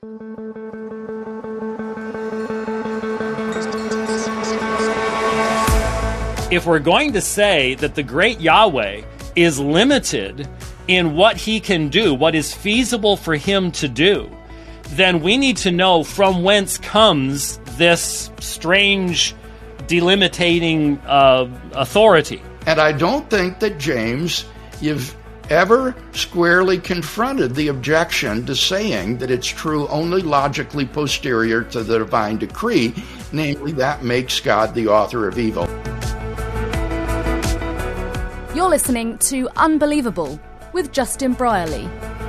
If we're going to say that the great Yahweh is limited in what he can do, what is feasible for him to do, then we need to know from whence comes this strange delimiting authority. And I don't think that, James, you've ever squarely confronted the objection to saying that it's true only logically posterior to the divine decree, namely that makes God the author of evil. You're listening to Unbelievable with Justin Brierley.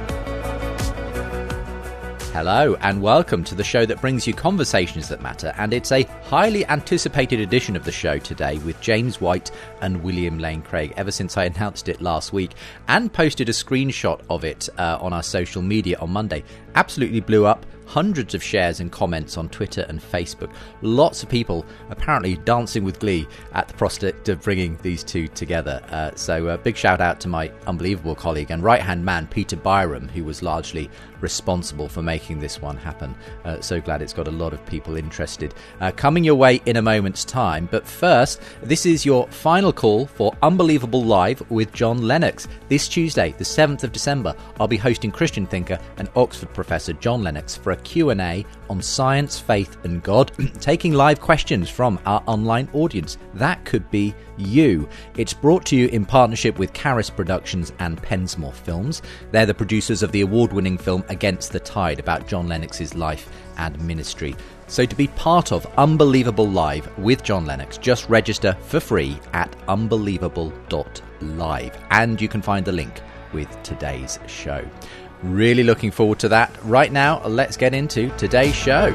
Hello and welcome to the show that brings you conversations that matter, and it's a highly anticipated edition of the show today with James White and William Lane Craig. Ever since I announced it last week and posted a screenshot of it on our social media on Monday, absolutely blew up. Hundreds of shares and comments on Twitter and Facebook. Lots of people apparently dancing with glee at the prospect of bringing these two together. So a big shout out to my Unbelievable colleague and right-hand man, Peter Byram, who was largely responsible for making this one happen. So glad it's got a lot of people interested. Coming your way in a moment's time. But first, this is your final call for Unbelievable Live with John Lennox. This Tuesday, the 7th of December, I'll be hosting Christian thinker and Oxford professor John Lennox for a Q&A on science, faith and God, taking live questions from our online audience. That could be you. It's brought to you in partnership with Caris Productions and Pensmore Films. They're the producers of the award-winning film Against the Tide, about John Lennox's life and ministry. So to be part of Unbelievable Live with John Lennox, just register for free at unbelievable.live, and you can find the link with today's show. Really looking forward to that. Right now, let's get into today's show.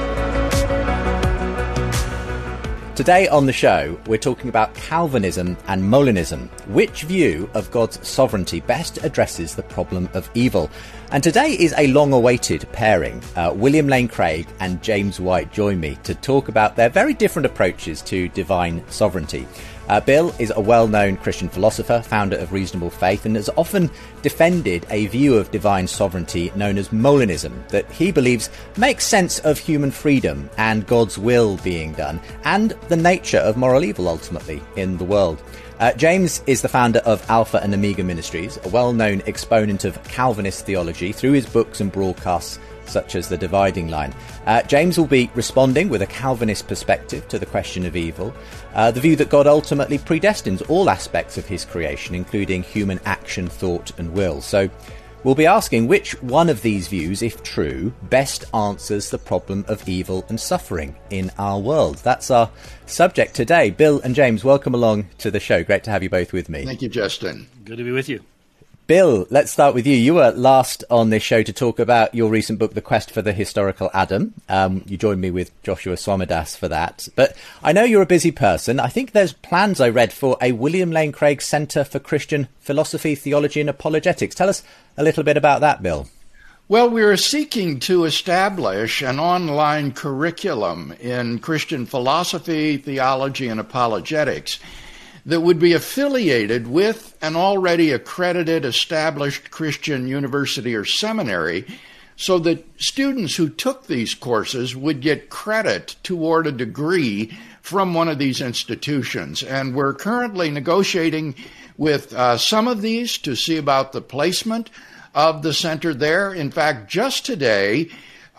Today on the show, we're talking about Calvinism and Molinism. Which view of God's sovereignty best addresses the problem of evil? And today is a long-awaited pairing. William Lane Craig and James White join me to talk about their very different approaches to divine sovereignty. Bill is a well-known Christian philosopher, founder of Reasonable Faith, and has often defended a view of divine sovereignty known as Molinism, that he believes makes sense of human freedom and God's will being done, and the nature of moral evil ultimately in the world. James is the founder of Alpha and Omega Ministries, a well-known exponent of Calvinist theology through his books and broadcasts such as The Dividing Line. James will be responding with a Calvinist perspective to the question of evil, the view that God ultimately predestines all aspects of his creation, including human action, thought and will. So we'll be asking which one of these views, if true, best answers the problem of evil and suffering in our world. That's our subject today. Bill and James, welcome along to the show. Great to have you both with me. Thank you, Justin. Good to be with you. Bill, let's start with you. You were last on this show to talk about your recent book, The Quest for the Historical Adam. You joined me with Joshua Swamindass for that. But I know you're a busy person. I think there's plans I read for a William Lane Craig Centre for Christian Philosophy, Theology and Apologetics. Tell us a little bit about that, Bill. Well, we're seeking to establish an online curriculum in Christian philosophy, theology, and apologetics that would be affiliated with an already accredited, established Christian university or seminary, so that students who took these courses would get credit toward a degree from one of these institutions. And we're currently negotiating with some of these to see about the placement of the center there. In fact, just today,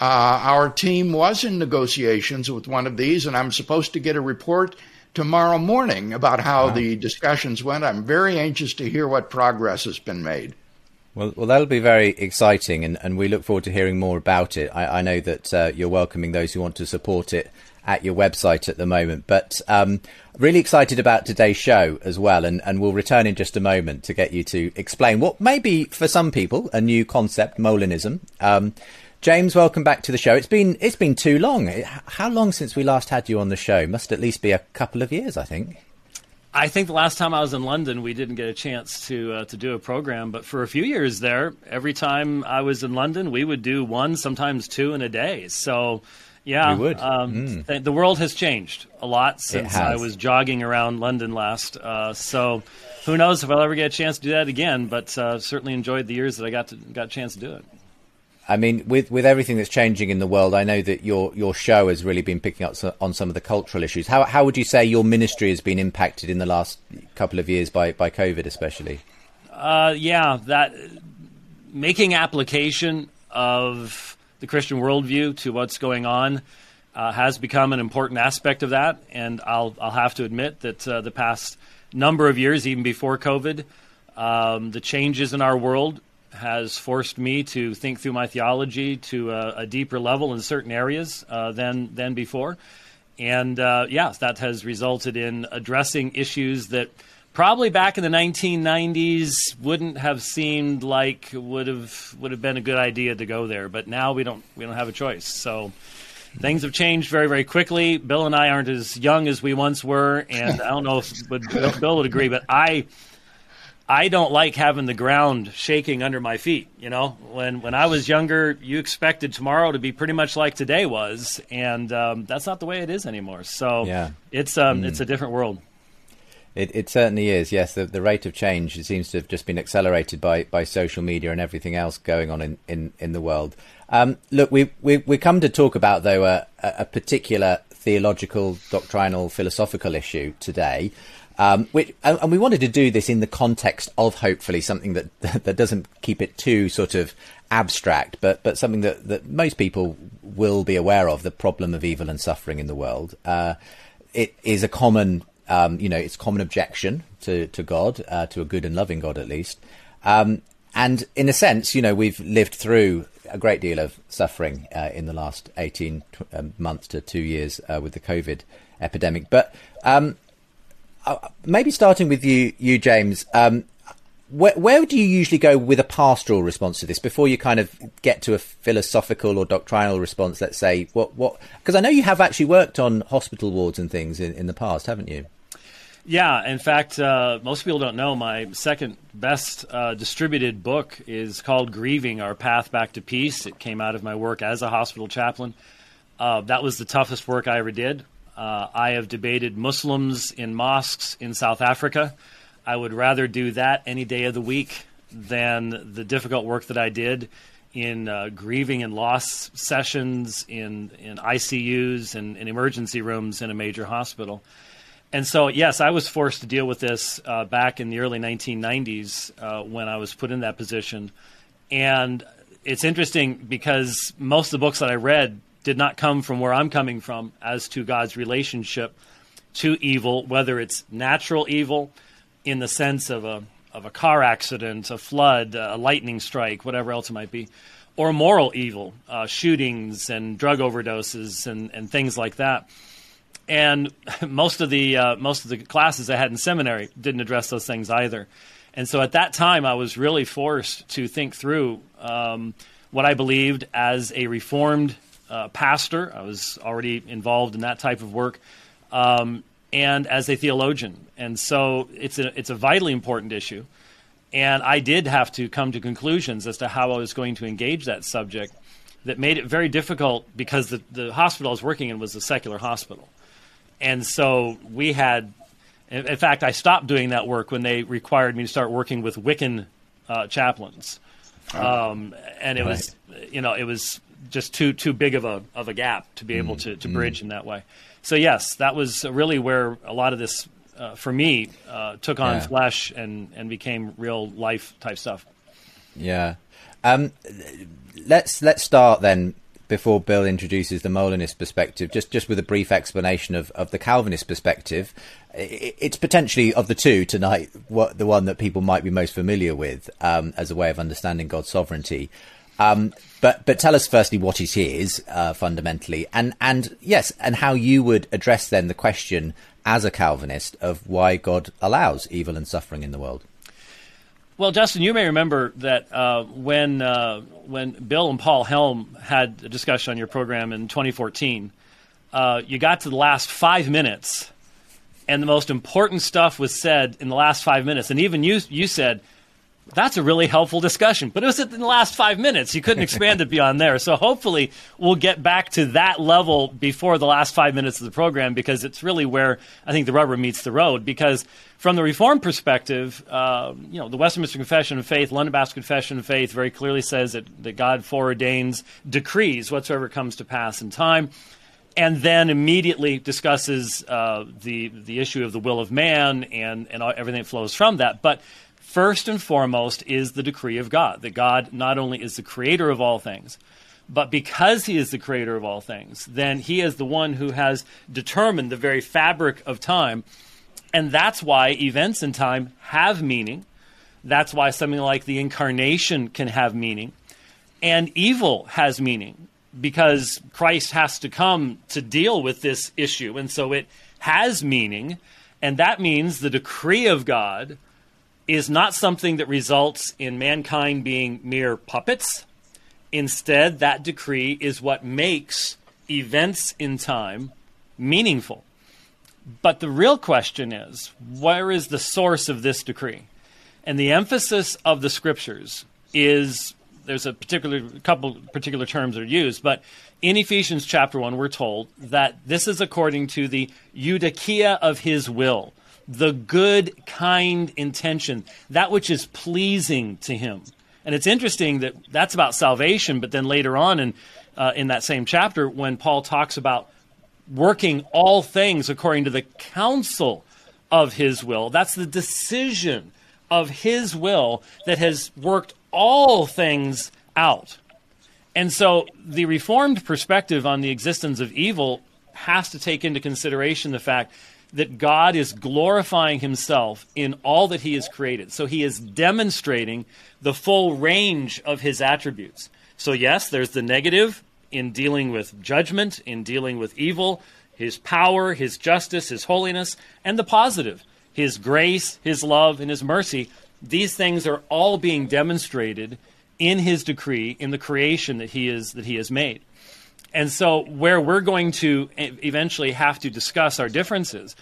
our team was in negotiations with one of these, and I'm supposed to get a report tomorrow morning about how the discussions went. I'm very anxious to hear what progress has been made. Well, that'll be very exciting, and we look forward to hearing more about it. I know that you're welcoming those who want to support it at your website at the moment, but really excited about today's show as well, and we'll return in just a moment to get you to explain what may be, for some people, a new concept, Molinism. James, welcome back to the show. It's been too long. How long since we last had you on the show? Must at least be a couple of years, I think. I think the last time I was in London, we didn't get a chance to do a program. But for a few years there, every time I was in London, we would do one, sometimes two in a day. So, yeah, we would. The world has changed a lot since I was jogging around London last. So who knows if I'll ever get a chance to do that again. But certainly enjoyed the years that I got a chance to do it. I mean, with everything that's changing in the world, I know that your show has really been picking up on some of the cultural issues. How would you say your ministry has been impacted in the last couple of years by COVID, especially? That making application of the Christian worldview to what's going on has become an important aspect of that. And I'll have to admit that the past number of years, even before COVID, the changes in our world has forced me to think through my theology to a deeper level in certain areas than before. And yes, that has resulted in addressing issues that probably back in the 1990s wouldn't have seemed like would have been a good idea to go there. But now we don't have a choice. So things have changed very, very quickly. Bill and I aren't as young as we once were, and I don't know if Bill would agree, but I don't like having the ground shaking under my feet. You know, when I was younger, you expected tomorrow to be pretty much like today was, and that's not the way it is anymore. So it's a different world. It certainly is, yes. The rate of change, it seems to have just been accelerated by social media and everything else going on in the world. Look, we come to talk about, though, a particular theological, doctrinal, philosophical issue today, and we wanted to do this in the context of hopefully something that doesn't keep it too sort of abstract, but something that most people will be aware of, the problem of evil and suffering in the world. It is a common it's common objection to God, to a good and loving God at least. And in a sense, we've lived through a great deal of suffering in the last 18 months to 2 years with the COVID epidemic. But maybe starting with you James, where do you usually go with a pastoral response to this before you kind of get to a philosophical or doctrinal response? Let's say what because I know you have actually worked on hospital wards and things in the past, haven't you? Yeah, in fact, most people don't know my second best distributed book is called Grieving, Our Path Back to Peace. It came out of my work as a hospital chaplain. That was the toughest work I ever did. I have debated Muslims in mosques in South Africa. I would rather do that any day of the week than the difficult work that I did in grieving and loss sessions in ICUs and in emergency rooms in a major hospital. And so, yes, I was forced to deal with this back in the early 1990s when I was put in that position. And it's interesting because most of the books that I read did not come from where I'm coming from as to God's relationship to evil, whether it's natural evil in the sense of a car accident, a flood, a lightning strike, whatever else it might be, or moral evil, shootings and drug overdoses and things like that. And most of the classes I had in seminary didn't address those things either. And so at that time, I was really forced to think through what I believed as a Reformed pastor. I was already involved in that type of work, and as a theologian. And so it's a vitally important issue. And I did have to come to conclusions as to how I was going to engage that subject that made it very difficult because the hospital I was working in was a secular hospital. And so we had, in fact, I stopped doing that work when they required me to start working with Wiccan chaplains. And it was, it was just too big of a gap to be able to bridge in that way. So yes, that was really where a lot of this, for me, took on flesh and became real life type stuff. Yeah. Let's start then, before Bill introduces the Molinist perspective, just with a brief explanation of the Calvinist perspective. It's potentially, of the two tonight, the one that people might be most familiar with as a way of understanding God's sovereignty. But tell us firstly what it is fundamentally, and how you would address then the question as a Calvinist of why God allows evil and suffering in the world. Well, Justin, you may remember that when Bill and Paul Helm had a discussion on your program in 2014, you got to the last 5 minutes, and the most important stuff was said in the last 5 minutes. And even you said, That's a really helpful discussion. But it was in the last 5 minutes. You couldn't expand it beyond there. So hopefully we'll get back to that level before the last 5 minutes of the program, because it's really where I think the rubber meets the road. Because from the Reformed perspective, the Westminster Confession of Faith, London Baptist Confession of Faith very clearly says that God foreordains decrees whatsoever comes to pass in time, and then immediately discusses the issue of the will of man and everything that flows from that. But first and foremost is the decree of God, that God not only is the creator of all things, but because he is the creator of all things, then he is the one who has determined the very fabric of time. And that's why events in time have meaning. That's why something like the incarnation can have meaning. And evil has meaning, because Christ has to come to deal with this issue. And so it has meaning. And that means the decree of God is not something that results in mankind being mere puppets. Instead, that decree is what makes events in time meaningful. But the real question is, where is the source of this decree? And the emphasis of the Scriptures is, there's couple particular terms that are used, but in Ephesians chapter 1, we're told that this is according to the eudokia of his will, the good, kind intention, that which is pleasing to him. And it's interesting that that's about salvation, but then later on in that same chapter, when Paul talks about working all things according to the counsel of his will, that's the decision of his will that has worked all things out. And so the Reformed perspective on the existence of evil has to take into consideration the fact that God is glorifying himself in all that he has created. So he is demonstrating the full range of his attributes. So yes, there's the negative in dealing with judgment, in dealing with evil, his power, his justice, his holiness, and the positive, his grace, his love, and his mercy. These things are all being demonstrated in his decree, in the creation that he has made. And so where we're going to eventually have to discuss our differences,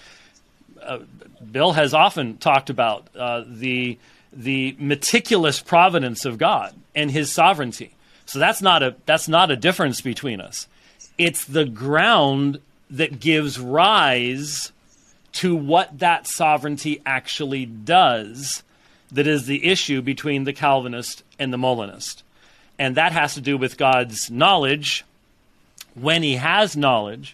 Bill has often talked about the meticulous providence of God and his sovereignty. So that's not a difference between us. It's the ground that gives rise to what that sovereignty actually does that is the issue between the Calvinist and the Molinist. And that has to do with God's knowledge, when he has knowledge,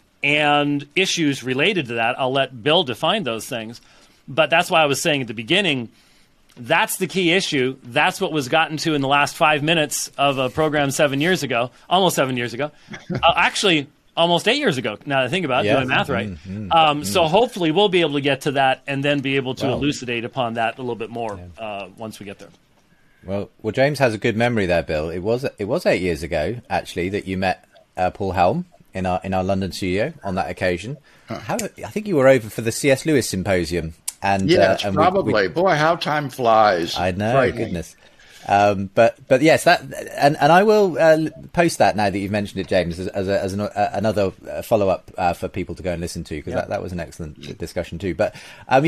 and issues related to that. I'll let Bill define those things. But that's why I was saying at the beginning, that's the key issue. That's what was gotten to in the last 5 minutes of a program 7 years ago, almost 7 years ago. Actually, almost 8 years ago, now that I think about it, doing math right. So hopefully we'll be able to get to that and then be able to elucidate upon that a little bit more once we get there. Well, James has a good memory there, Bill. It was 8 years ago, actually, that you met Paul Helm in our London studio on that occasion. I think you were over for the C.S. Lewis Symposium. And yes, and probably. Boy, how time flies! I know, goodness. But yes, that and I will post that now that you've mentioned it, James, as another follow up for people to go and listen to, because that was an excellent discussion too. But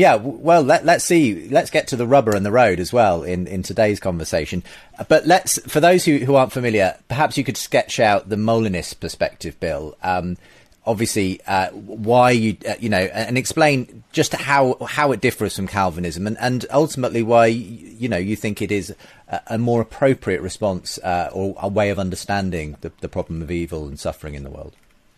let's get to the rubber and the road as well in today's conversation. But for those who aren't familiar, perhaps you could sketch out the Molinist perspective, Bill. Obviously, why and explain just how it differs from Calvinism, and ultimately why you think it is a more appropriate response or a way of understanding the problem of evil and suffering in the world.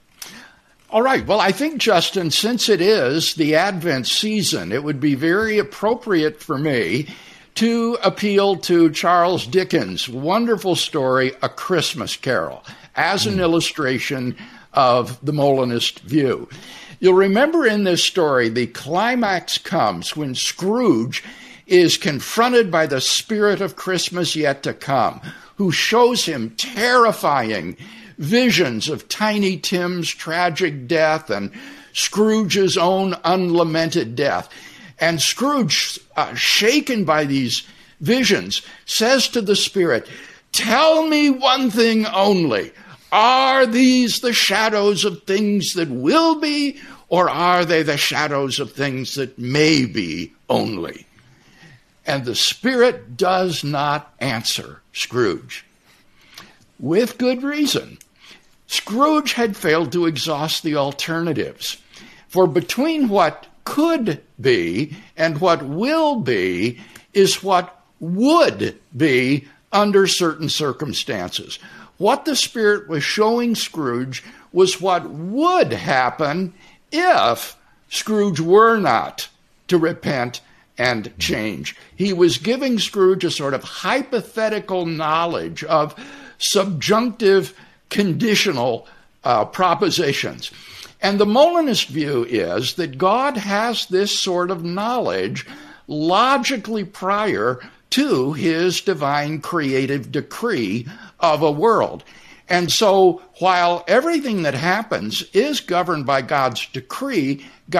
All right. Well, I think, Justin, since it is the Advent season, it would be very appropriate for me to appeal to Charles Dickens' wonderful story, A Christmas Carol, as an illustration of the Molinist view. You'll remember in this story, the climax comes when Scrooge is confronted by the spirit of Christmas yet to come, who shows him terrifying visions of Tiny Tim's tragic death and Scrooge's own unlamented death. And Scrooge, shaken by these visions, says to the spirit, "Tell me one thing only. Are these the shadows of things that will be, or are they the shadows of things that may be only?" and the Spirit does not answer Scrooge. With good reason. Scrooge had failed to exhaust the alternatives. For between what could be and what will be is what would be under certain circumstances. What the Spirit was showing Scrooge was what would happen if Scrooge were not to repent and change. He was giving Scrooge a sort of hypothetical knowledge of subjunctive conditional propositions. And the Molinist view is that God has this sort of knowledge logically prior to his divine creative decree of a world. And so while everything that happens is governed by God's decree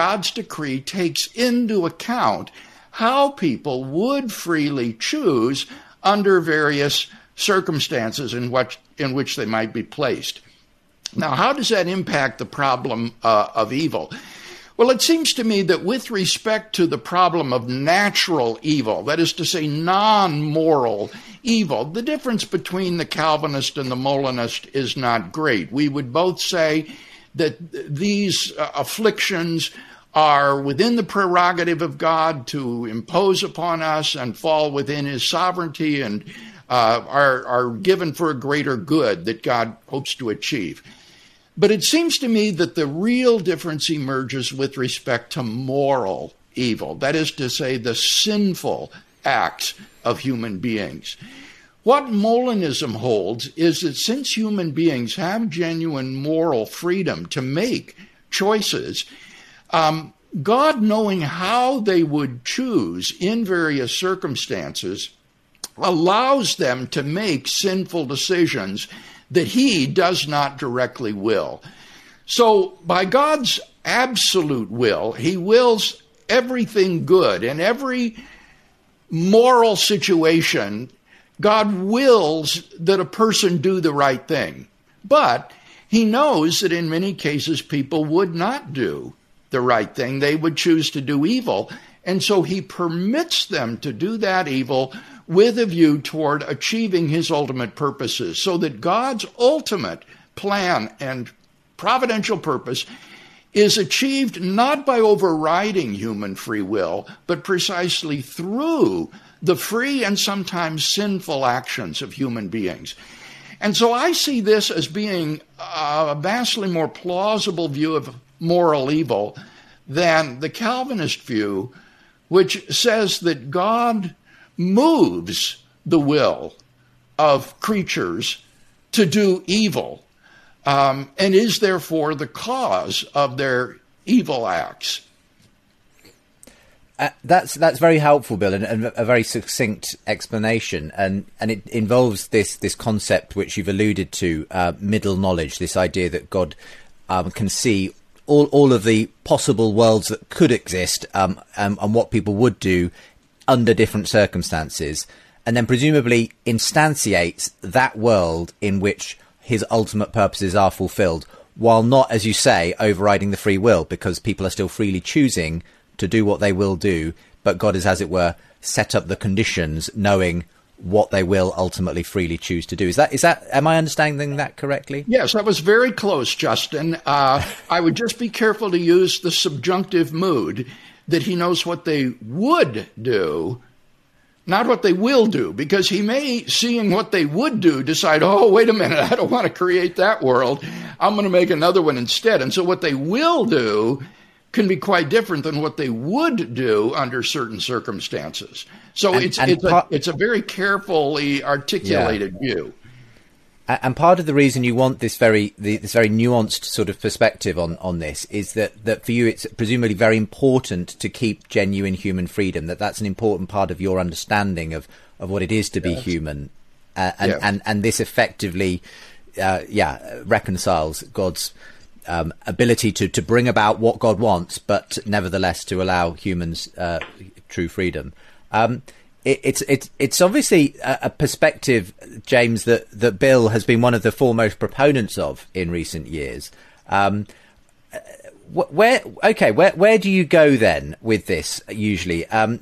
takes into account how people would freely choose under various circumstances in which they might be placed. Now, how does that impact the problem of evil? Well, it seems to me that with respect to the problem of natural evil, that is to say non-moral evil, the difference between the Calvinist and the Molinist is not great. We would both say that these afflictions are within the prerogative of God to impose upon us and fall within his sovereignty and are given for a greater good that God hopes to achieve. But it seems to me that the real difference emerges with respect to moral evil, that is to say, the sinful acts of human beings. What Molinism holds is that since human beings have genuine moral freedom to make choices, God, knowing how they would choose in various circumstances, allows them to make sinful decisions that he does not directly will. So by God's absolute will, he wills everything good. In every moral situation, God wills that a person do the right thing. But he knows that in many cases people would not do the right thing. They would choose to do evil. And so he permits them to do that evil with a view toward achieving his ultimate purposes, so that God's ultimate plan and providential purpose is achieved not by overriding human free will, but precisely through the free and sometimes sinful actions of human beings. And so I see this as being a vastly more plausible view of moral evil than the Calvinist view, which says that God moves the will of creatures to do evil, and is therefore the cause of their evil acts. That's very helpful, Bill, and a very succinct explanation. And it involves this concept which you've alluded to, middle knowledge. This idea that God can see all of the possible worlds that could exist, and what people would do under different circumstances, and then presumably instantiates that world in which his ultimate purposes are fulfilled, while not, as you say, overriding the free will, because people are still freely choosing to do what they will do, but God has, as it were, set up the conditions, knowing what they will ultimately freely choose to do. Is that? Am I understanding that correctly? Yes, that was very close, Justin. I would just be careful to use the subjunctive mood that he knows what they would do, not what they will do, because he may, seeing what they would do, decide, oh, wait a minute, I don't want to create that world. I'm going to make another one instead. And so what they will do can be quite different than what they would do under certain circumstances. So it's a very carefully articulated view. And part of the reason you want this very nuanced sort of perspective on this is that for you it's presumably very important to keep genuine human freedom. That's an important part of your understanding of what it is to be human, and this effectively reconciles God's ability to bring about what God wants, but nevertheless to allow humans true freedom. It's obviously a perspective, James, that Bill has been one of the foremost proponents of in recent years. where do you go then with this usually?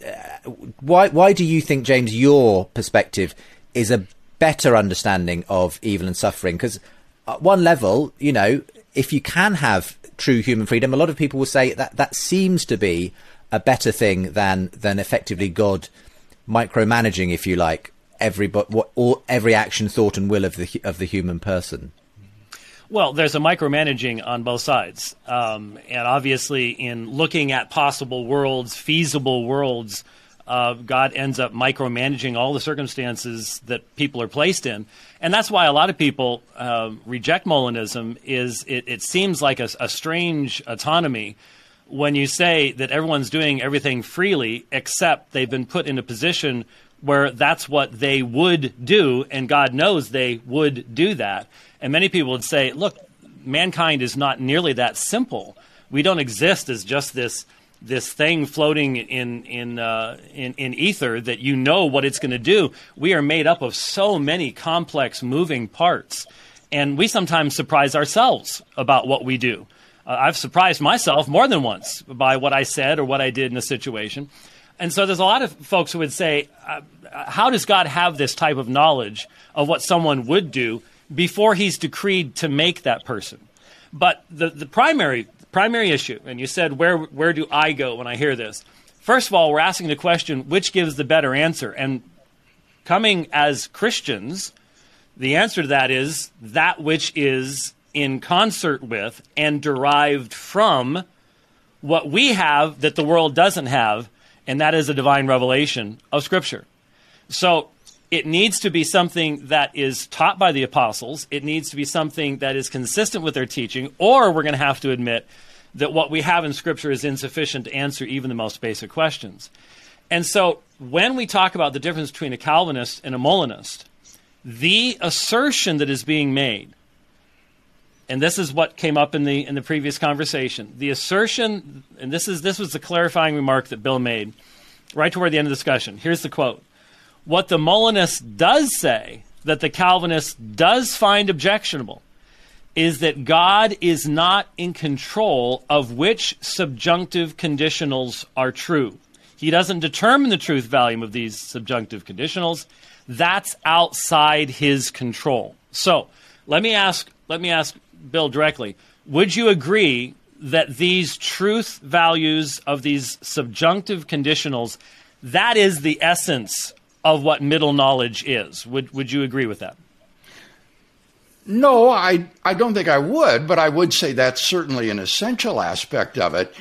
Why do you think, James, your perspective is a better understanding of evil and suffering? Because at one level, if you can have true human freedom, a lot of people will say that seems to be a better thing than effectively God micromanaging, if you like, every action, thought, and will of the human person. Well, there's a micromanaging on both sides. And obviously, in looking at possible worlds, feasible worlds, God ends up micromanaging all the circumstances that people are placed in. And that's why a lot of people reject Molinism. It seems like a strange autonomy when you say that everyone's doing everything freely, except they've been put in a position where that's what they would do, and God knows they would do that. And many people would say, look, mankind is not nearly that simple. We don't exist as just this thing floating in ether that you know what it's going to do. We are made up of so many complex moving parts, and we sometimes surprise ourselves about what we do. I've surprised myself more than once by what I said or what I did in a situation. And so there's a lot of folks who would say, how does God have this type of knowledge of what someone would do before he's decreed to make that person? But the primary issue, and you said, where do I go when I hear this? First of all, we're asking the question, which gives the better answer? And coming as Christians, the answer to that is that which is in concert with and derived from what we have that the world doesn't have, and that is a divine revelation of Scripture. So it needs to be something that is taught by the apostles. It needs to be something that is consistent with their teaching, or we're going to have to admit that what we have in Scripture is insufficient to answer even the most basic questions. And so when we talk about the difference between a Calvinist and a Molinist, the assertion that is being made, and this is what came up in the previous conversation, the assertion, and this was the clarifying remark that Bill made right toward the end of the discussion. Here's the quote. What the Molinist does say that the Calvinist does find objectionable is that God is not in control of which subjunctive conditionals are true. He doesn't determine the truth value of these subjunctive conditionals. That's outside his control. So let me ask Bill directly. Would you agree that these truth values of these subjunctive conditionals, that is the essence of what middle knowledge is? Would you agree with that? No, I don't think I would, but I would say that's certainly an essential aspect of it.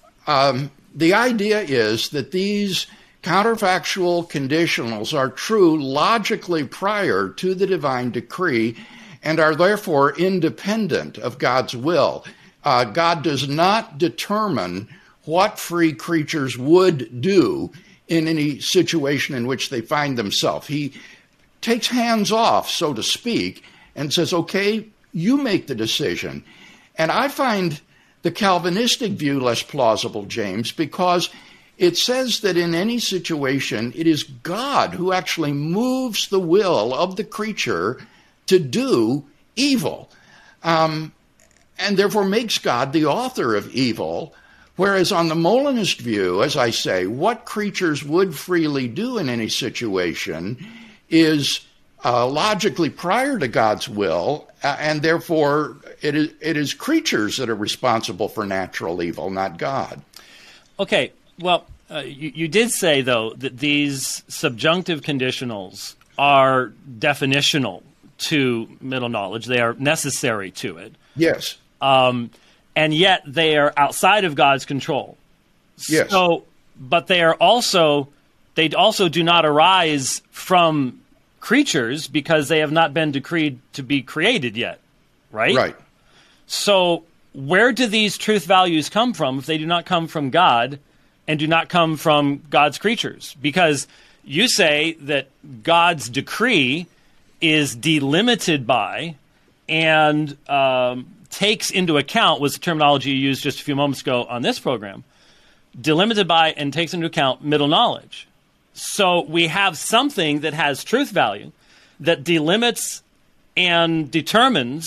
The idea is that these counterfactual conditionals are true logically prior to the divine decree and are therefore independent of God's will. God does not determine what free creatures would do in any situation in which they find themselves. He takes hands off, so to speak, and says, okay, you make the decision. And I find the Calvinistic view less plausible, James, because it says that in any situation, it is God who actually moves the will of the creature to do evil, and therefore makes God the author of evil. Whereas on the Molinist view, as I say, what creatures would freely do in any situation is logically prior to God's will, and therefore it is creatures that are responsible for natural evil, not God. Okay, well, you did say, though, that these subjunctive conditionals are definitional to middle knowledge. They are necessary to it. Yes. And yet they are outside of God's control. Yes. So, but they also do not arise from creatures because they have not been decreed to be created yet, right? Right. So where do these truth values come from if they do not come from God and do not come from God's creatures? Because you say that God's decree is delimited by and takes into account, was the terminology you used just a few moments ago on this program, delimited by and takes into account middle knowledge. So we have something that has truth value that delimits and determines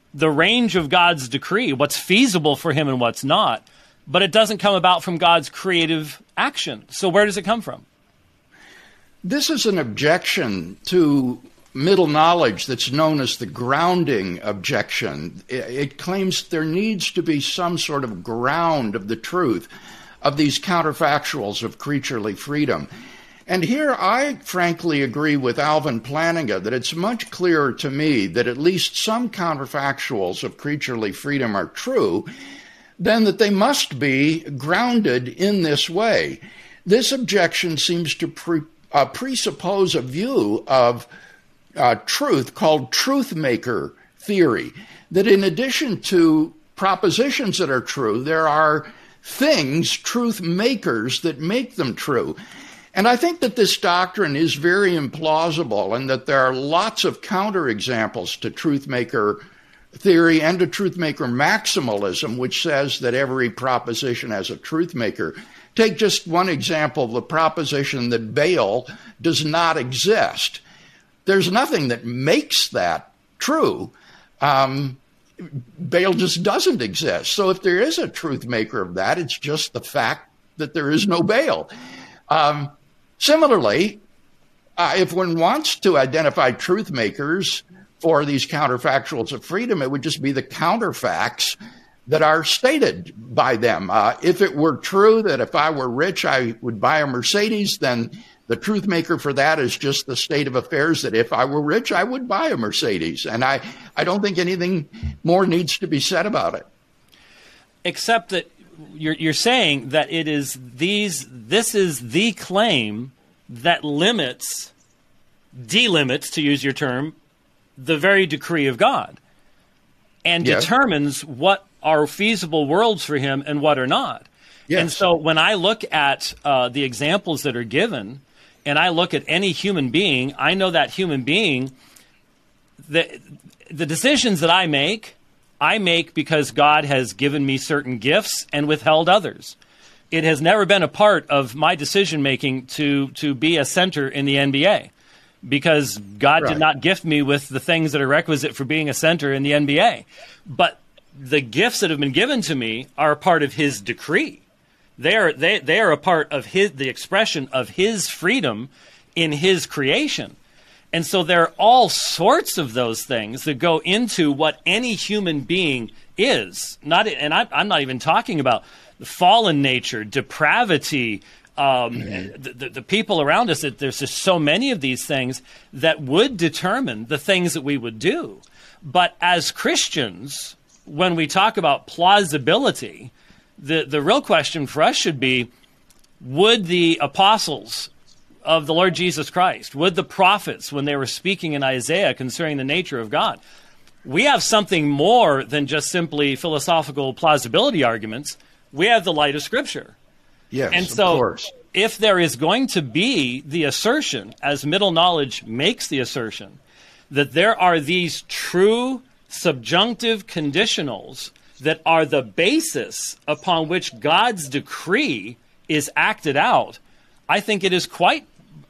the range of God's decree, what's feasible for him and what's not, but it doesn't come about from God's creative action. So where does it come from? This is an objection to middle knowledge that's known as the grounding objection. It claims there needs to be some sort of ground of the truth of these counterfactuals of creaturely freedom. And here I frankly agree with Alvin Plantinga that it's much clearer to me that at least some counterfactuals of creaturely freedom are true than that they must be grounded in this way. This objection seems to presuppose a view of truth called truth maker theory, that in addition to propositions that are true, there are things, truth makers, that make them true. And I think that this doctrine is very implausible and that there are lots of counterexamples to truth maker theory and to truth maker maximalism, which says that every proposition has a truth maker. Take just one example, the proposition that Baal does not exist. There's nothing that makes that true. Baal just doesn't exist. So if there is a truth maker of that, it's just the fact that there is no Baal. Similarly, if one wants to identify truth makers for these counterfactuals of freedom, it would just be the counterfacts that are stated by them. If it were true that if I were rich, I would buy a Mercedes, then the truth maker for that is just the state of affairs that if I were rich, I would buy a Mercedes. And I don't think anything more needs to be said about it. Except that you're saying that this is the claim that delimits, to use your term, the very decree of God, and determines what are feasible worlds for him and what are not. Yes. And so when I look at the examples that are given, and I look at any human being, I know that human being, the decisions that I make because God has given me certain gifts and withheld others. It has never been a part of my decision-making to be a center in the NBA, because God did not gift me with the things that are requisite for being a center in the NBA. But the gifts that have been given to me are a part of his decree. They are a part of the expression of his freedom in his creation. And so there are all sorts of those things that go into what any human being is. I'm not even talking about the fallen nature, depravity, the people around us. There's just so many of these things that would determine the things that we would do. But as Christians, when we talk about plausibility, the real question for us should be, would the apostles of the Lord Jesus Christ, would the prophets, when they were speaking in Isaiah concerning the nature of God, we have something more than just simply philosophical plausibility arguments. We have the light of Scripture. Yes, and so of course. If there is going to be the assertion, as middle knowledge makes the assertion, that there are these true subjunctive conditionals that are the basis upon which God's decree is acted out, I think it is quite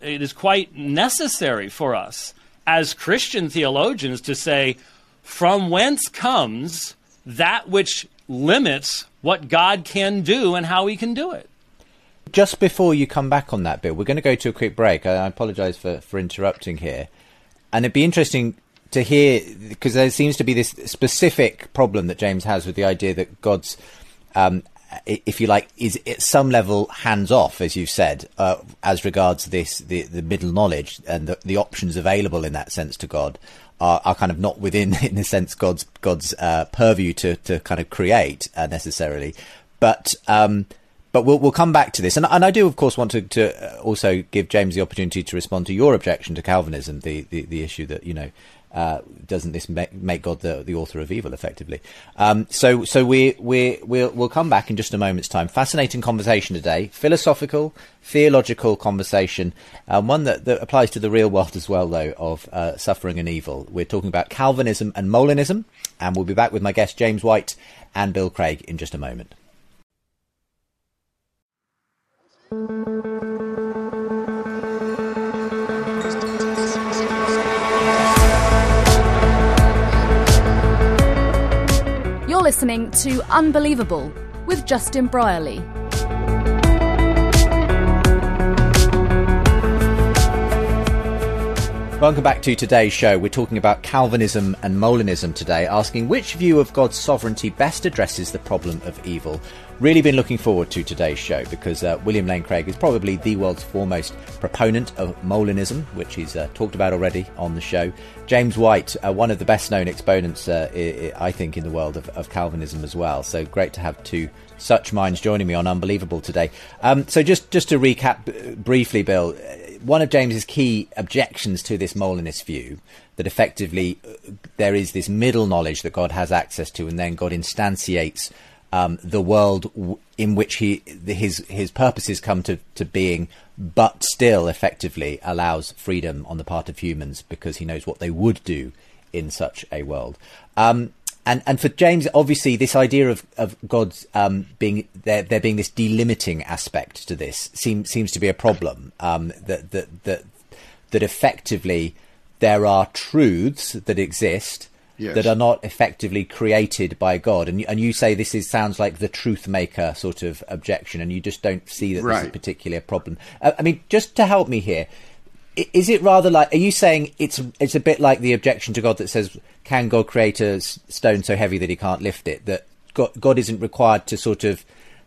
necessary for us as Christian theologians to say, from whence comes that which limits what God can do and how he can do it? Just before you come back on that, Bill, we're going to go to a quick break. I apologize for interrupting here. And it'd be interesting to hear, because there seems to be this specific problem that James has with the idea that God's, if you like, is at some level hands-off, as you've said, as regards this, the middle knowledge and the options available in that sense to God are kind of not within, in a sense, God's purview to kind of create necessarily. But we'll come back to this, and I do, of course, want to also give James the opportunity to respond to your objection to Calvinism, the issue that doesn't this make God the author of evil, effectively? So we'll come back in just a moment's time. Fascinating conversation today, philosophical, theological conversation, one that applies to the real world as well, though, of suffering and evil. We're talking about Calvinism and Molinism, and we'll be back with my guests James White and Bill Craig in just a moment. listening to Unbelievable with Justin Brierley. Welcome back to today's show. We're talking about Calvinism and Molinism today, asking which view of God's sovereignty best addresses the problem of evil. Really been looking forward to today's show because William Lane Craig is probably the world's foremost proponent of Molinism, which he's talked about already on the show. James White, one of the best known exponents, I think, in the world of Calvinism as well. So great to have two such minds joining me on Unbelievable today. So just to recap briefly, Bill, one of James's key objections to this Molinist view, that effectively there is this middle knowledge that God has access to, and then God instantiates the world in which his purposes come to being, but still effectively allows freedom on the part of humans because he knows what they would do in such a world. And for James, obviously, this idea of God's being there being this delimiting aspect to this seems to be a problem. That effectively there are truths that exist that are not effectively created by God, and you say this sounds like the truth maker sort of objection, and you just don't see that this is a particular problem. I mean, just to help me here. Is it rather like, are you saying it's a bit like the objection to God that says, can God create a stone so heavy that he can't lift it? That God isn't required to sort of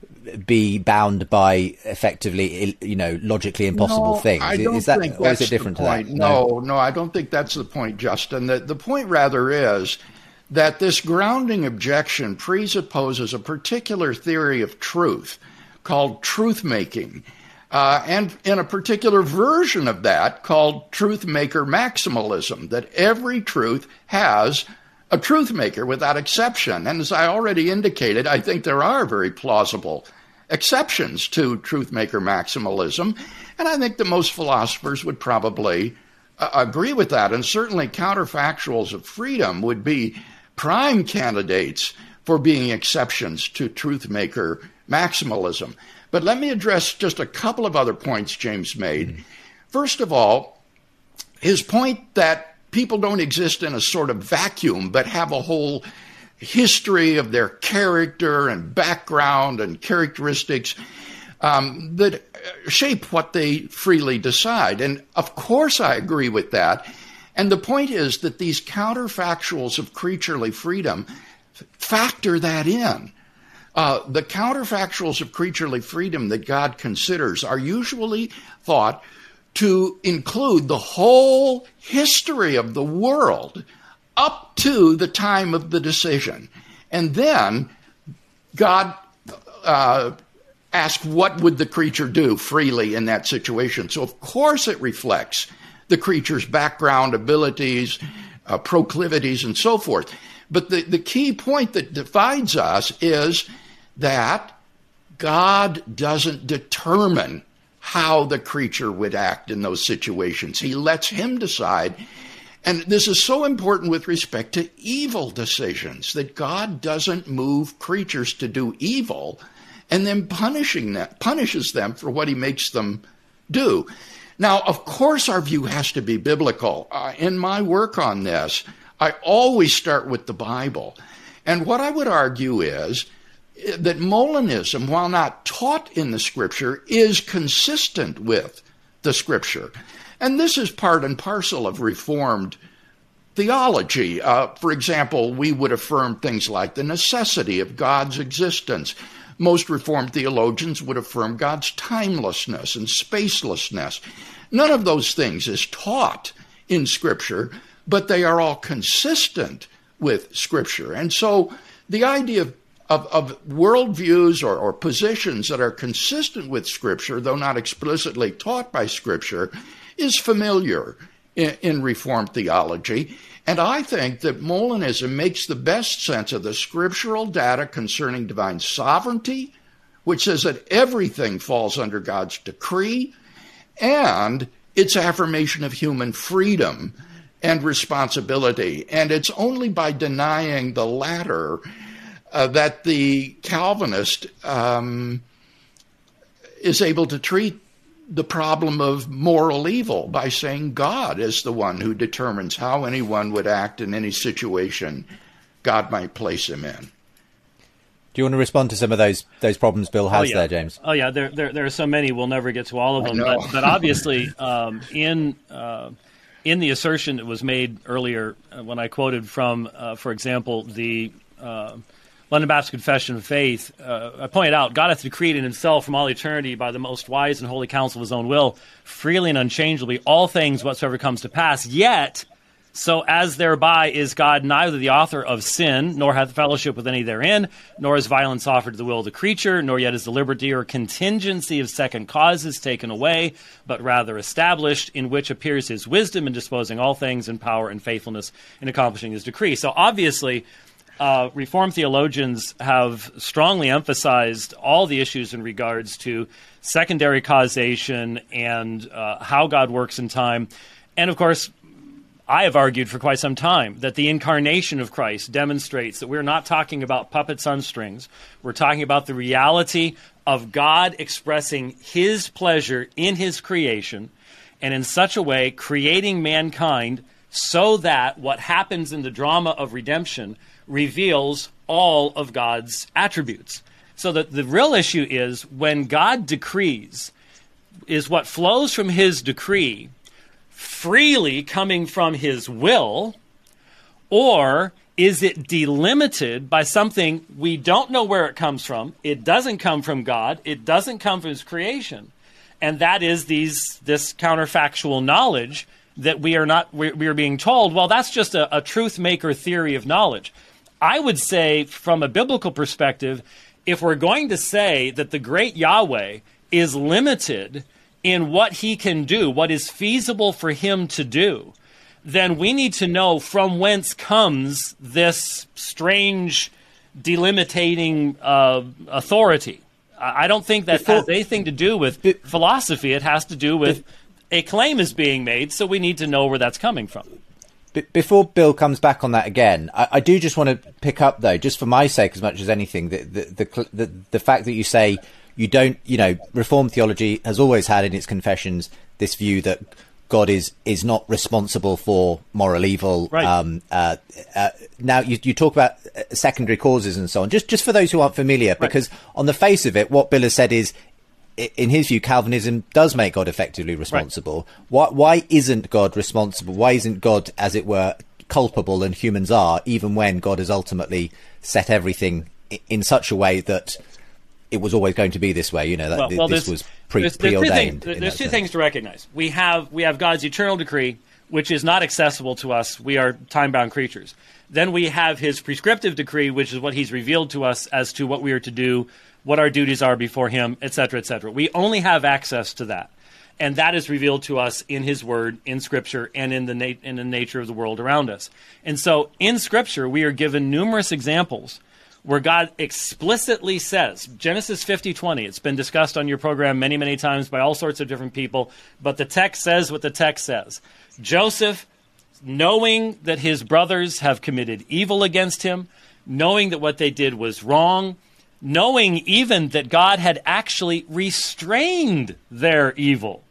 be bound by effectively, logically impossible things. I don't think that's the point. No, I don't think that's the point, Justin. The point rather is that this grounding objection presupposes a particular theory of truth called truth-making. And in a particular version of that called truth maker maximalism, that every truth has a truth maker without exception. And as I already indicated, I think there are very plausible exceptions to truth maker maximalism. And I think that most philosophers would probably agree with that. And certainly counterfactuals of freedom would be prime candidates for being exceptions to truth maker maximalism. But let me address just a couple of other points James made. First of all, his point that people don't exist in a sort of vacuum, but have a whole history of their character and background and characteristics that shape what they freely decide. And of course I agree with that. And the point is that these counterfactuals of creaturely freedom factor that in. The counterfactuals of creaturely freedom that God considers are usually thought to include the whole history of the world up to the time of the decision. And then God asks, what would the creature do freely in that situation? So of course it reflects the creature's background, abilities, proclivities, and so forth. But the key point that divides us is that God doesn't determine how the creature would act in those situations. He lets him decide. And this is so important with respect to evil decisions, that God doesn't move creatures to do evil and then punishes them for what he makes them do. Now, of course, our view has to be biblical. In my work on this, I always start with the Bible. And what I would argue is that Molinism, while not taught in the Scripture, is consistent with the Scripture. And this is part and parcel of Reformed theology. For example, we would affirm things like the necessity of God's existence. Most Reformed theologians would affirm God's timelessness and spacelessness. None of those things is taught in Scripture, but they are all consistent with Scripture. And so the idea of worldviews or positions that are consistent with Scripture, though not explicitly taught by Scripture, is familiar in Reformed theology. And I think that Molinism makes the best sense of the scriptural data concerning divine sovereignty, which says that everything falls under God's decree, and its affirmation of human freedom and responsibility. And it's only by denying the latter that the Calvinist is able to treat the problem of moral evil by saying God is the one who determines how anyone would act in any situation God might place him in. Do you want to respond to some of those problems Bill has there, James? Oh yeah, there are so many. We'll never get to all of them. But obviously, in the assertion that was made earlier when I quoted from, for example, the London Baptist Confession of Faith, I pointed out, God hath decreed in himself from all eternity by the most wise and holy counsel of his own will, freely and unchangeably, all things whatsoever comes to pass. Yet, so as thereby is God neither the author of sin, nor hath fellowship with any therein, nor is violence offered to the will of the creature, nor yet is the liberty or contingency of second causes taken away, but rather established, in which appears his wisdom in disposing all things, and power and faithfulness in accomplishing his decree. So obviously, Reformed theologians have strongly emphasized all the issues in regards to secondary causation and how God works in time. And of course, I have argued for quite some time that the incarnation of Christ demonstrates that we're not talking about puppets on strings. We're talking about the reality of God expressing his pleasure in his creation, and in such a way creating mankind so that what happens in the drama of redemption reveals all of God's attributes. So that the real issue is when God decrees, is what flows from his decree freely coming from his will, or is it delimited by something we don't know where it comes from? It doesn't come from God. It doesn't come from his creation. And that is this counterfactual knowledge that we are being told, well, that's just a truth maker theory of knowledge. I would say from a biblical perspective, if we're going to say that the great Yahweh is limited in what he can do, what is feasible for him to do, then we need to know from whence comes this strange delimiting authority. I don't think that has anything to do with philosophy. It has to do with a claim is being made, so we need to know where that's coming from. Before Bill comes back on that again, I do just want to pick up, though, just for my sake as much as anything, the fact that you say you don't, Reformed theology has always had in its confessions this view that God is not responsible for moral evil. Right. Now you talk about secondary causes and so on. Just for those who aren't familiar, because on the face of it, what Bill has said is, in his view, Calvinism does make God effectively responsible. Right. Why isn't God responsible? Why isn't God, as it were, culpable, and humans are, even when God has ultimately set everything in such a way that it was always going to be this way? This was preordained. There's two things to recognize. We have God's eternal decree, which is not accessible to us. We are time-bound creatures. Then we have his prescriptive decree, which is what he's revealed to us as to what we are to do, what our duties are before him, etc., etc. We only have access to that. And that is revealed to us in his word, in Scripture, and in the nature of the world around us. And so in Scripture, we are given numerous examples where God explicitly says, Genesis 50:20, it's been discussed on your program many, many times by all sorts of different people, but the text says what the text says. Joseph, knowing that his brothers have committed evil against him, knowing that what they did was wrong, knowing even that God had actually restrained their evil.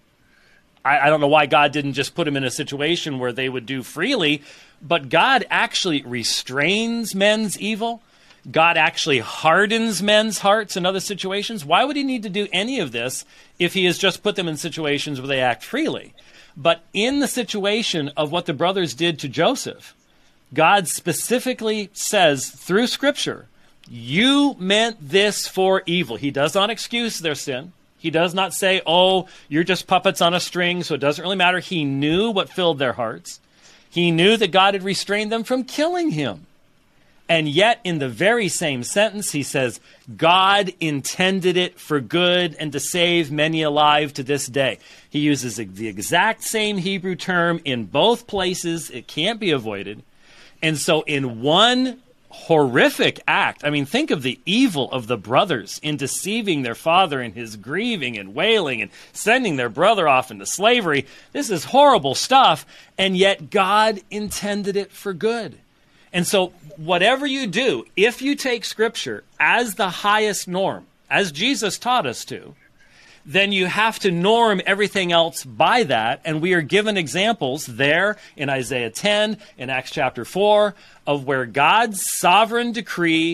I don't know why God didn't just put them in a situation where they would do freely, but God actually restrains men's evil. God actually hardens men's hearts in other situations. Why would he need to do any of this if he has just put them in situations where they act freely? But in the situation of what the brothers did to Joseph, God specifically says through Scripture, you meant this for evil. He does not excuse their sin. He does not say, oh, you're just puppets on a string, so it doesn't really matter. He knew what filled their hearts. He knew that God had restrained them from killing him. And yet, in the very same sentence, he says, God intended it for good and to save many alive to this day. He uses the exact same Hebrew term in both places. It can't be avoided. And so in one horrific act, I mean, think of the evil of the brothers in deceiving their father in his grieving and wailing and sending their brother off into slavery. This is horrible stuff, and yet God intended it for good. And so whatever you do, if you take Scripture as the highest norm, as Jesus taught us to, then you have to norm everything else by that. And we are given examples there in Isaiah 10, in Acts chapter 4, of where God's sovereign decree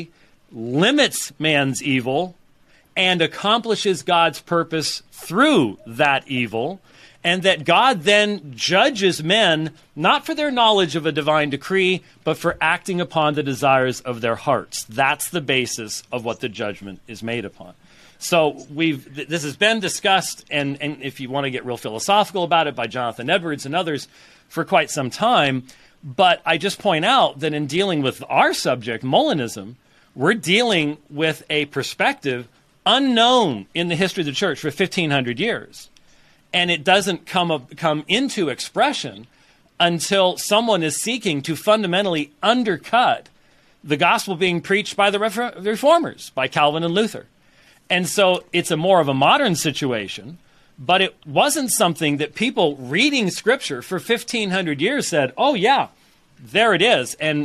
limits man's evil and accomplishes God's purpose through that evil, and that God then judges men not for their knowledge of a divine decree, but for acting upon the desires of their hearts. That's the basis of what the judgment is made upon. So this has been discussed, and if you want to get real philosophical about it, by Jonathan Edwards and others for quite some time. But I just point out that in dealing with our subject, Molinism, we're dealing with a perspective unknown in the history of the church for 1,500 years. And it doesn't come into expression until someone is seeking to fundamentally undercut the gospel being preached by the reformers, by Calvin and Luther. And so it's more of a modern situation, but it wasn't something that people reading Scripture for 1,500 years said, oh, yeah, there it is. And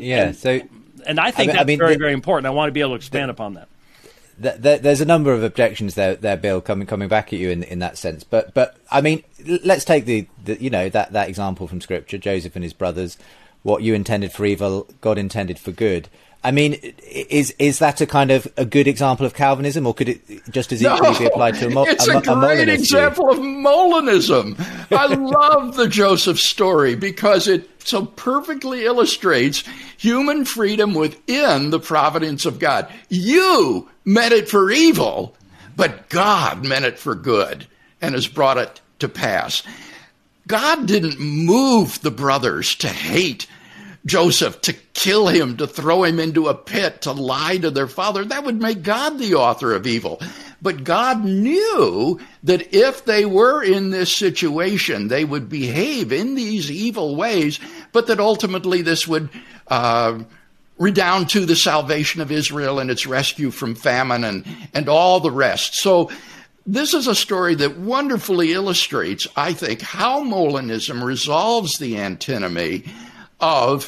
I think that's very, very important. I want to be able to expand upon that. There's a number of objections there, Bill, coming back at you in that sense. But I mean, let's take that example from Scripture, Joseph and his brothers. What you intended for evil, God intended for good. I mean, is that a kind of a good example of Calvinism, or could it just as equally be applied to it's a great example of Molinism. I love the Joseph story because it so perfectly illustrates human freedom within the providence of God. You meant it for evil, but God meant it for good and has brought it to pass. God didn't move the brothers to hate Joseph, to kill him, to throw him into a pit, to lie to their father. That would make God the author of evil. But God knew that if they were in this situation, they would behave in these evil ways, but that ultimately this would redound to the salvation of Israel and its rescue from famine and all the rest. So this is a story that wonderfully illustrates, I think, how Molinism resolves the antinomy of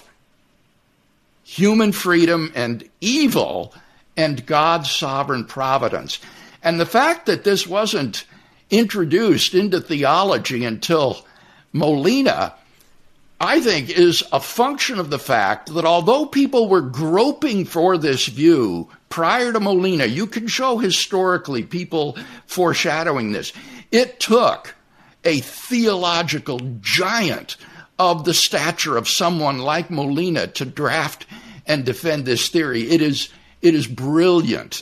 human freedom and evil and God's sovereign providence. And the fact that this wasn't introduced into theology until Molina, I think, is a function of the fact that although people were groping for this view prior to Molina, you can show historically people foreshadowing this. It took a theological giant of the stature of someone like Molina to draft and defend this theory. It is brilliant.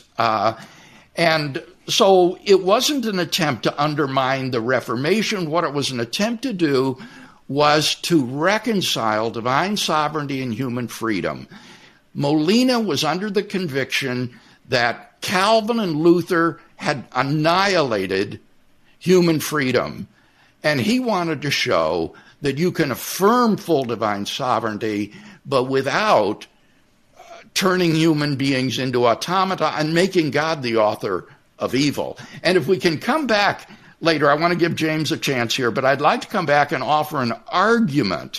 And so it wasn't an attempt to undermine the Reformation. What it was an attempt to do was to reconcile divine sovereignty and human freedom. Molina was under the conviction that Calvin and Luther had annihilated human freedom, and he wanted to show that you can affirm full divine sovereignty, but without turning human beings into automata and making God the author of evil. And if we can come back later, I want to give James a chance here, but I'd like to come back and offer an argument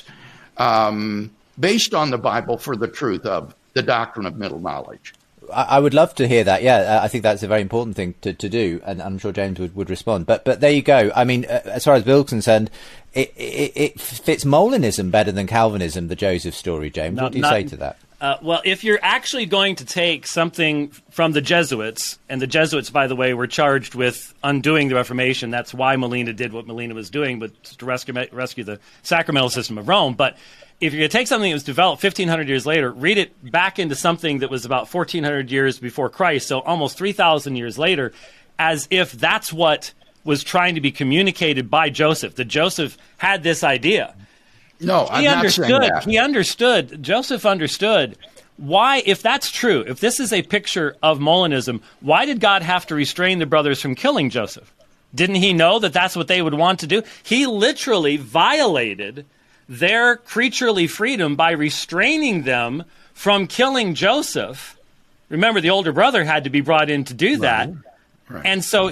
based on the Bible for the truth of the doctrine of middle knowledge. I would love to hear that. Yeah, I think that's a very important thing to do, and I'm sure James would respond. But there you go. I mean, as far as Bill's concerned, it fits Molinism better than Calvinism, the Joseph story, James. What do you say to that? Well, if you're actually going to take something from the Jesuits, and the Jesuits, by the way, were charged with undoing the Reformation. That's why Molina did what Molina was doing, but to rescue the sacramental system of Rome. But if you're going to take something that was developed 1,500 years later, read it back into something that was about 1,400 years before Christ, so almost 3,000 years later, as if that's what was trying to be communicated by Joseph, that Joseph had this idea. No, I'm not saying that. Joseph understood why, if that's true, if this is a picture of Molinism, why did God have to restrain the brothers from killing Joseph? Didn't he know that that's what they would want to do? He literally violated their creaturely freedom by restraining them from killing Joseph. Remember, the older brother had to be brought in to do that. Right. And so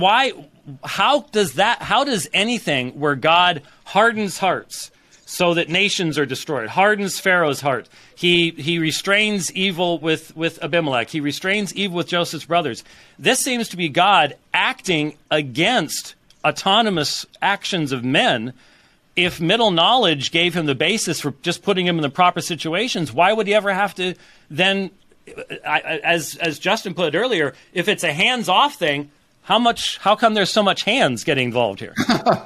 how does anything where God hardens hearts so that nations are destroyed, hardens Pharaoh's heart, he restrains evil with Abimelech, he restrains evil with Joseph's brothers. This seems to be God acting against autonomous actions of men. If middle knowledge gave him the basis for just putting him in the proper situations, why would he ever have to then as Justin put it earlier, if it's a hands-off thing, how come there's so much hands getting involved here?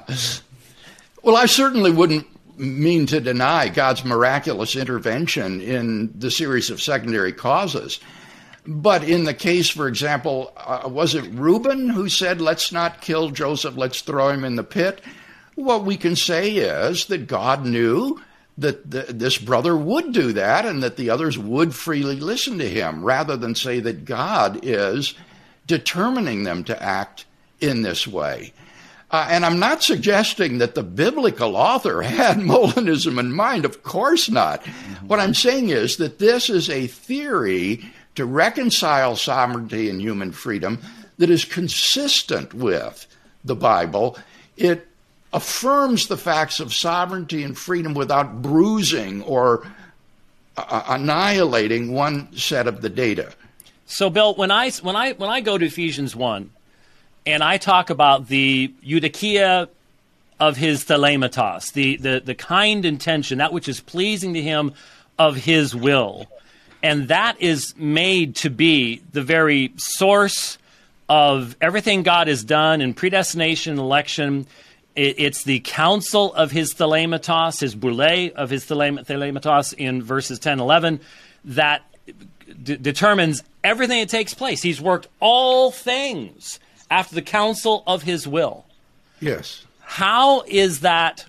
Well, I certainly wouldn't mean to deny God's miraculous intervention in the series of secondary causes. But in the case, for example, was it Reuben who said, let's not kill Joseph, let's throw him in the pit? What we can say is that God knew that this brother would do that and that the others would freely listen to him, rather than say that God is determining them to act in this way. And I'm not suggesting that the biblical author had Molinism in mind. Of course not. What I'm saying is that this is a theory to reconcile sovereignty and human freedom that is consistent with the Bible. It affirms the facts of sovereignty and freedom without bruising or annihilating one set of the data. So, Bill, when I go to Ephesians 1 and I talk about the eudokia of his thelematos, the kind intention, that which is pleasing to him of his will, and that is made to be the very source of everything God has done in predestination and election. It's the counsel of his thelematos, his boule of his thelematos in verses 10 and 11, that determines everything that takes place. He's worked all things after the counsel of his will. Yes. How is that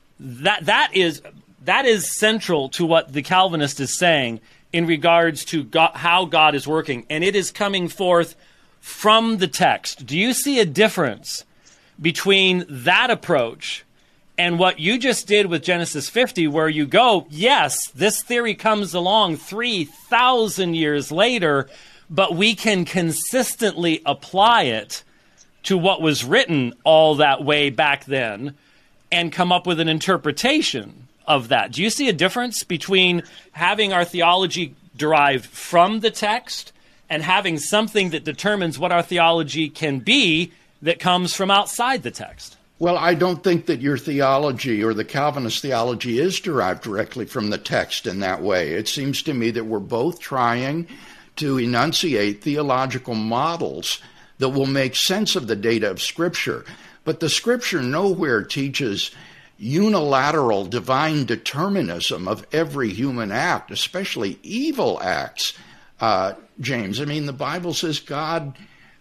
is central to what the Calvinist is saying in regards to God, how God is working, and it is coming forth from the text. Do you see a difference between that approach and what you just did with Genesis 50, where you go, yes, this theory comes along 3,000 years later, but we can consistently apply it to what was written all that way back then and come up with an interpretation of that? Do you see a difference between having our theology derived from the text and having something that determines what our theology can be that comes from outside the text? Well, I don't think that your theology or the Calvinist theology is derived directly from the text in that way. It seems to me that we're both trying to enunciate theological models that will make sense of the data of Scripture. But the Scripture nowhere teaches unilateral divine determinism of every human act, especially evil acts, James. I mean, the Bible says God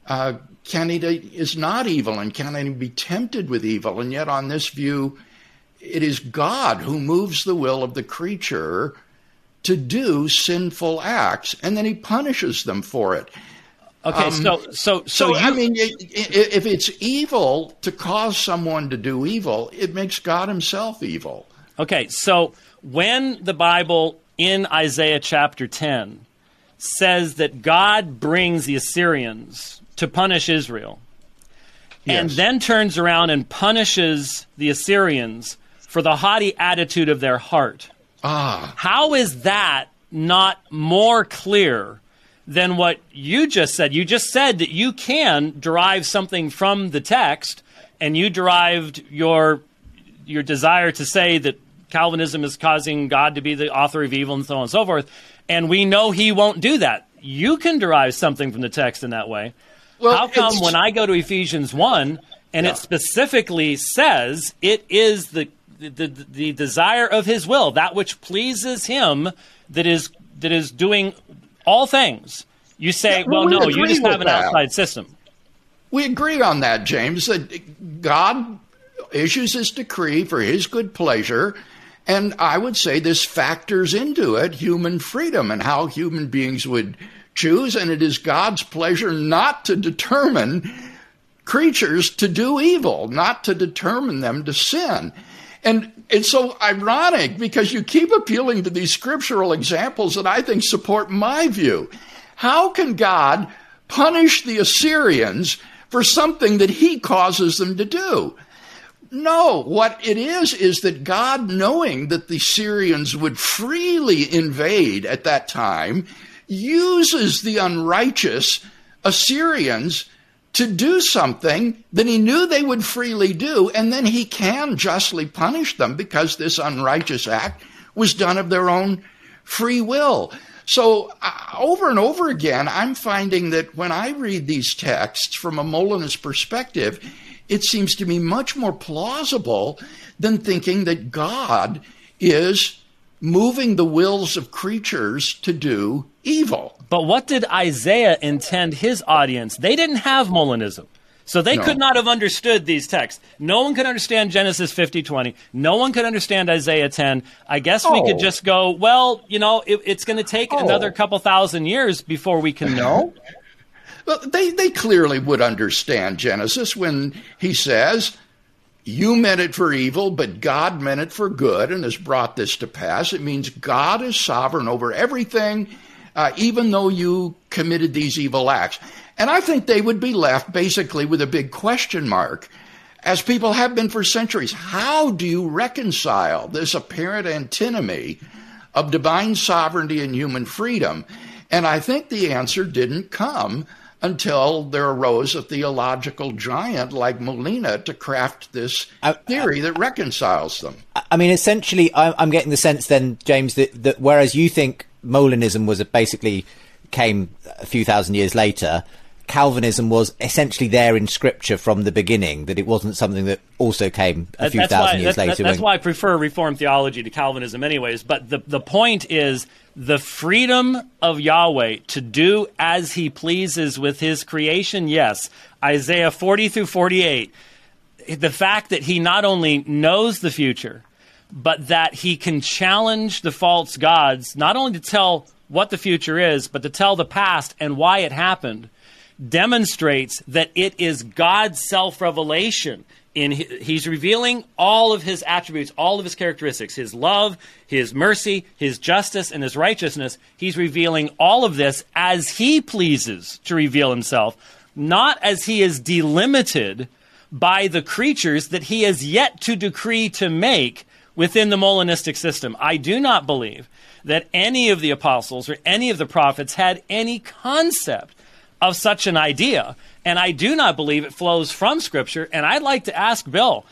is not evil and cannot even be tempted with evil. And yet on this view, it is God who moves the will of the creature to do sinful acts, and then he punishes them for it. Okay, I mean, if it's evil to cause someone to do evil, it makes God himself evil. Okay, so when the Bible in Isaiah chapter 10 says that God brings the Assyrians to punish Israel, yes, and then turns around and punishes the Assyrians for the haughty attitude of their heart, how is that not more clear than what you just said? You just said that you can derive something from the text, and you derived your desire to say that Calvinism is causing God to be the author of evil and so on and so forth, and we know he won't do that. You can derive something from the text in that way. Well, how come when I go to Ephesians 1 and it specifically says it is the desire of his will, that which pleases him, that is doing all things, you say, well, no, you just have an outside system. We agree on that, James, that God issues his decree for his good pleasure, and I would say this factors into it human freedom and how human beings would choose, and it is God's pleasure not to determine creatures to do evil, not to determine them to sin. And it's so ironic because you keep appealing to these scriptural examples that I think support my view. How can God punish the Assyrians for something that he causes them to do? No, what it is that God, knowing that the Syrians would freely invade at that time, uses the unrighteous Assyrians to do something that he knew they would freely do, and then he can justly punish them because this unrighteous act was done of their own free will. So over and over again, I'm finding that when I read these texts from a Molinist perspective, it seems to me much more plausible than thinking that God is moving the wills of creatures to do evil. But what did Isaiah intend his audience? They didn't have Molinism. So they could not have understood these texts. No one could understand Genesis 50:20. No one could understand Isaiah 10. I guess we could just go, well, it's going to take another couple thousand years before we can know. Well, they clearly would understand Genesis when he says, you meant it for evil, but God meant it for good and has brought this to pass. It means God is sovereign over everything, even though you committed these evil acts. And I think they would be left basically with a big question mark, as people have been for centuries. How do you reconcile this apparent antinomy of divine sovereignty and human freedom? And I think the answer didn't come until there arose a theological giant like Molina to craft this theory that reconciles them. I mean, essentially, I'm getting the sense then, James, that whereas you think Molinism was basically came a few thousand years later, Calvinism was essentially there in Scripture from the beginning, that it wasn't something that also came a few thousand years later. That's why I prefer Reformed theology to Calvinism anyways. But the point is the freedom of Yahweh to do as he pleases with his creation, yes. Isaiah 40 through 48, the fact that he not only knows the future, but that he can challenge the false gods, not only to tell what the future is, but to tell the past and why it happened, demonstrates that it is God's self-revelation. He's revealing all of his attributes, all of his characteristics, his love, his mercy, his justice, and his righteousness. He's revealing all of this as he pleases to reveal himself, not as he is delimited by the creatures that he has yet to decree to make within the Molinistic system. I do not believe that any of the apostles or any of the prophets had any concept of such an idea, and I do not believe it flows from Scripture. And I'd like to ask Bill,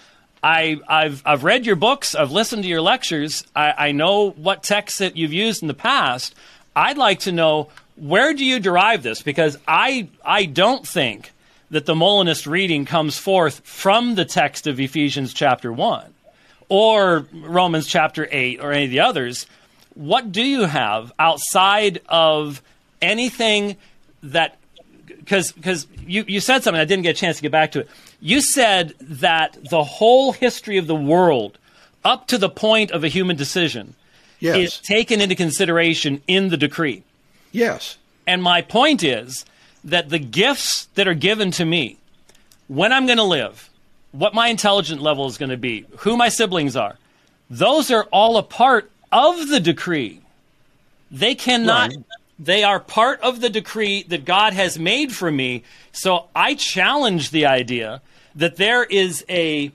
I've read your books, I've listened to your lectures, I know what texts that you've used in the past. I'd like to know, where do you derive this? Because I don't think that the Molinist reading comes forth from the text of Ephesians chapter 1 or Romans chapter 8 or any of the others. What do you have outside of anything that... Because you said something, I didn't get a chance to get back to it. You said that the whole history of the world, up to the point of a human decision, is taken into consideration in the decree. Yes. And my point is that the gifts that are given to me, when I'm going to live, what my intelligence level is going to be, who my siblings are, those are all a part of the decree. They cannot... Right. They are part of the decree that God has made for me. So I challenge the idea that there is an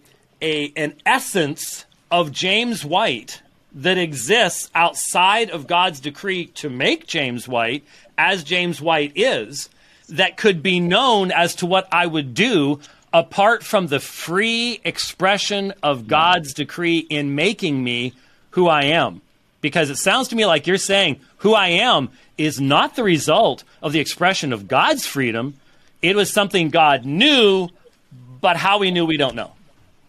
essence of James White that exists outside of God's decree to make James White, as James White is, that could be known as to what I would do apart from the free expression of God's decree in making me who I am. Because it sounds to me like you're saying who I am is not the result of the expression of God's freedom. It was something God knew, but how he knew, we don't know.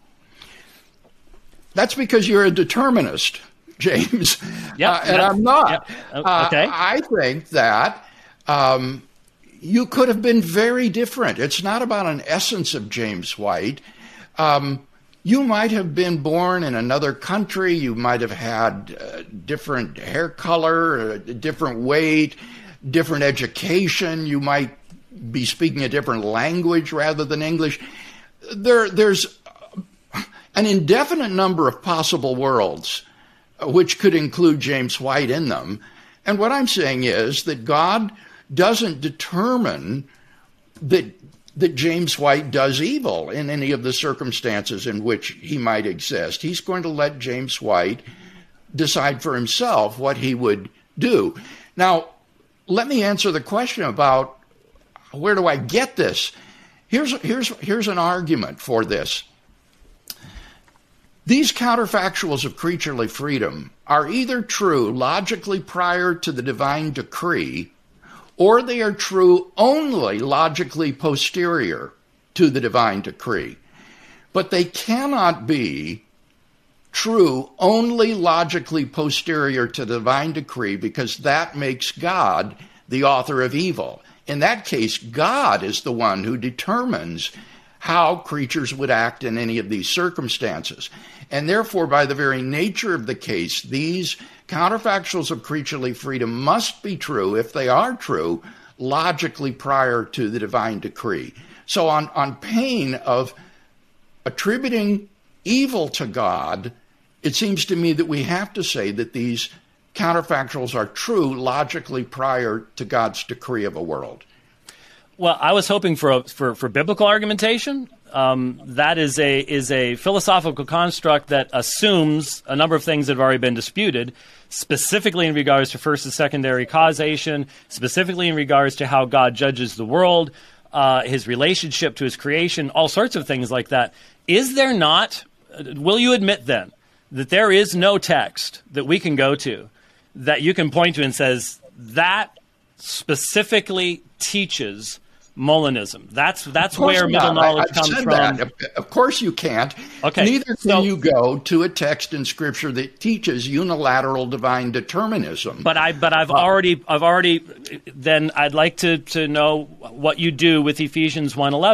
That's because you're a determinist, James. Yep, and I'm not. Yep. Okay. I think that you could have been very different. It's not about an essence of James White. You might have been born in another country. You might have had different hair color, different weight, different education. You might be speaking a different language rather than English. There's an indefinite number of possible worlds, which could include James White in them. And what I'm saying is that God doesn't determine that James White does evil in any of the circumstances in which he might exist. He's going to let James White decide for himself what he would do. Now, let me answer the question about where do I get this? Here's an argument for this. These counterfactuals of creaturely freedom are either true logically prior to the divine decree, or they are true only logically posterior to the divine decree. But they cannot be true only logically posterior to the divine decree, because that makes God the author of evil. In that case, God is the one who determines how creatures would act in any of these circumstances. And therefore, by the very nature of the case, these counterfactuals of creaturely freedom must be true, if they are true, logically prior to the divine decree. So on pain of attributing evil to God, it seems to me that we have to say that these counterfactuals are true logically prior to God's decree of a world. Well, I was hoping for biblical argumentation. That is a philosophical construct that assumes a number of things that have already been disputed, specifically in regards to first and secondary causation, specifically in regards to how God judges the world, his relationship to his creation, all sorts of things like that. Is there not, will you admit then, that there is no text that we can go to that you can point to and says that specifically teaches Molinism? That's where middle knowledge comes from. That. Of course you can't. Okay. Neither can you go to a text in Scripture that teaches unilateral divine determinism. But I've already. Then I'd like to know what you do with Ephesians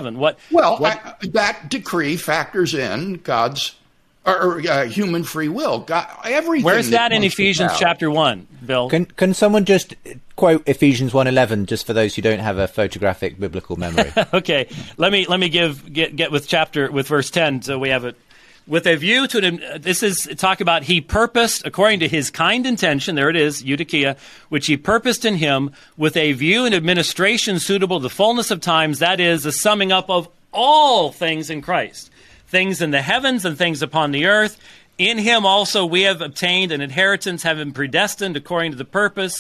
1:11. That decree factors in God's or human free will. God, everything. Where's that in Ephesians chapter 1, Bill? Can someone just quote Ephesians 1:11 just for those who don't have a photographic biblical memory? Okay, let me get with verse 10, so we have it. With a view to this is talk about he purposed according to his kind intention. There it is, Eudokia, which he purposed in him with a view and administration suitable to the fullness of times. That is the summing up of all things in Christ. Things in the heavens and things upon the earth. In him also we have obtained an inheritance, having predestined according to the purpose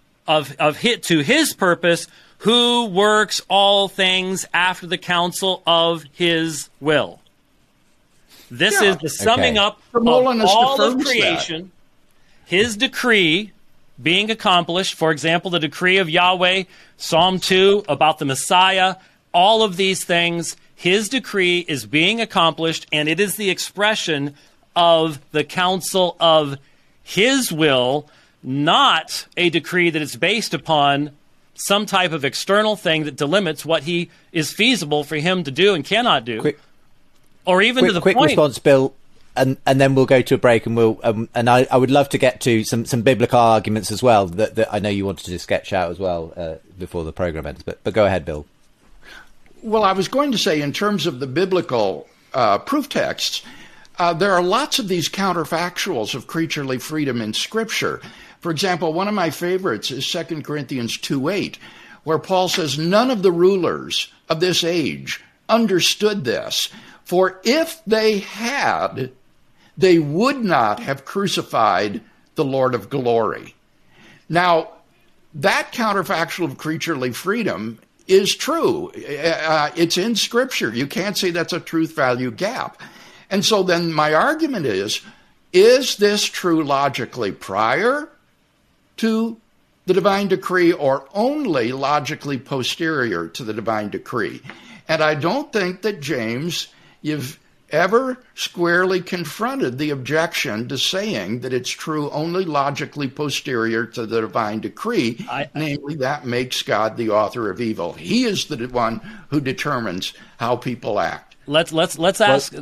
to his purpose, who works all things after the counsel of his will. This is the summing up of all of creation, his decree being accomplished. For example, the decree of Yahweh, Psalm 2, about the Messiah, all of these things. His decree is being accomplished, and it is the expression of the counsel of his will, not a decree that is based upon some type of external thing that delimits what he is feasible for him to do and cannot do. Quick response, Bill, and then we'll go to a break, and I would love to get to some biblical arguments as well that I know you wanted to sketch out as well before the program ends. But go ahead, Bill. Well, I was going to say, in terms of the biblical proof texts, there are lots of these counterfactuals of creaturely freedom in Scripture. For example, one of my favorites is 2 Corinthians 2:8, where Paul says, "None of the rulers of this age understood this, for if they had, they would not have crucified the Lord of glory." Now, that counterfactual of creaturely freedom is true. It's in Scripture. You can't say that's a truth-value gap. And so then my argument is this true logically prior to the divine decree or only logically posterior to the divine decree? And I don't think that, James, you've ever squarely confronted the objection to saying that it's true only logically posterior to the divine decree, namely that makes God the author of evil. He is the one who determines how people act. Let's ask.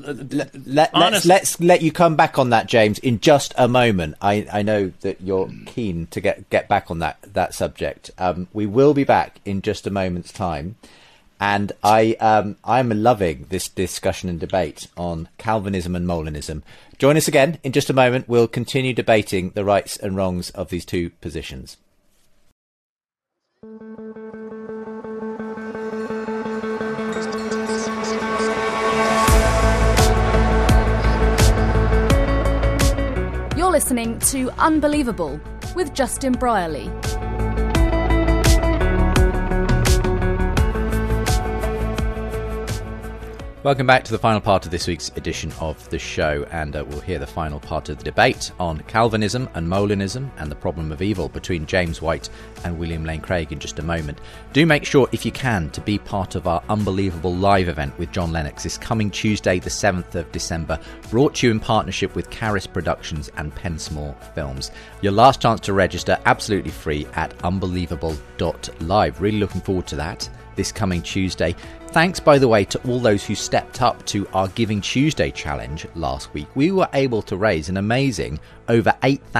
Let's let you come back on that, James, in just a moment. I know that you're keen to get back on that subject. We will be back in just a moment's time. And I'm loving this discussion and debate on Calvinism and Molinism. Join us again in just a moment. We'll continue debating the rights and wrongs of these two positions. You're listening to Unbelievable with Justin Brierley. Welcome back to the final part of this week's edition of the show, and we'll hear the final part of the debate on Calvinism and Molinism and the problem of evil between James White and William Lane Craig in just a moment. Do make sure, if you can, to be part of our Unbelievable live event with John Lennox this coming Tuesday, the 7th of December, brought to you in partnership with Caris Productions and Pensmore Films. Your last chance to register, absolutely free, at unbelievable.live. Really looking forward to that this coming Tuesday. Thanks, by the way, to all those who stepped up to our Giving Tuesday challenge last week. We were able to raise an amazing over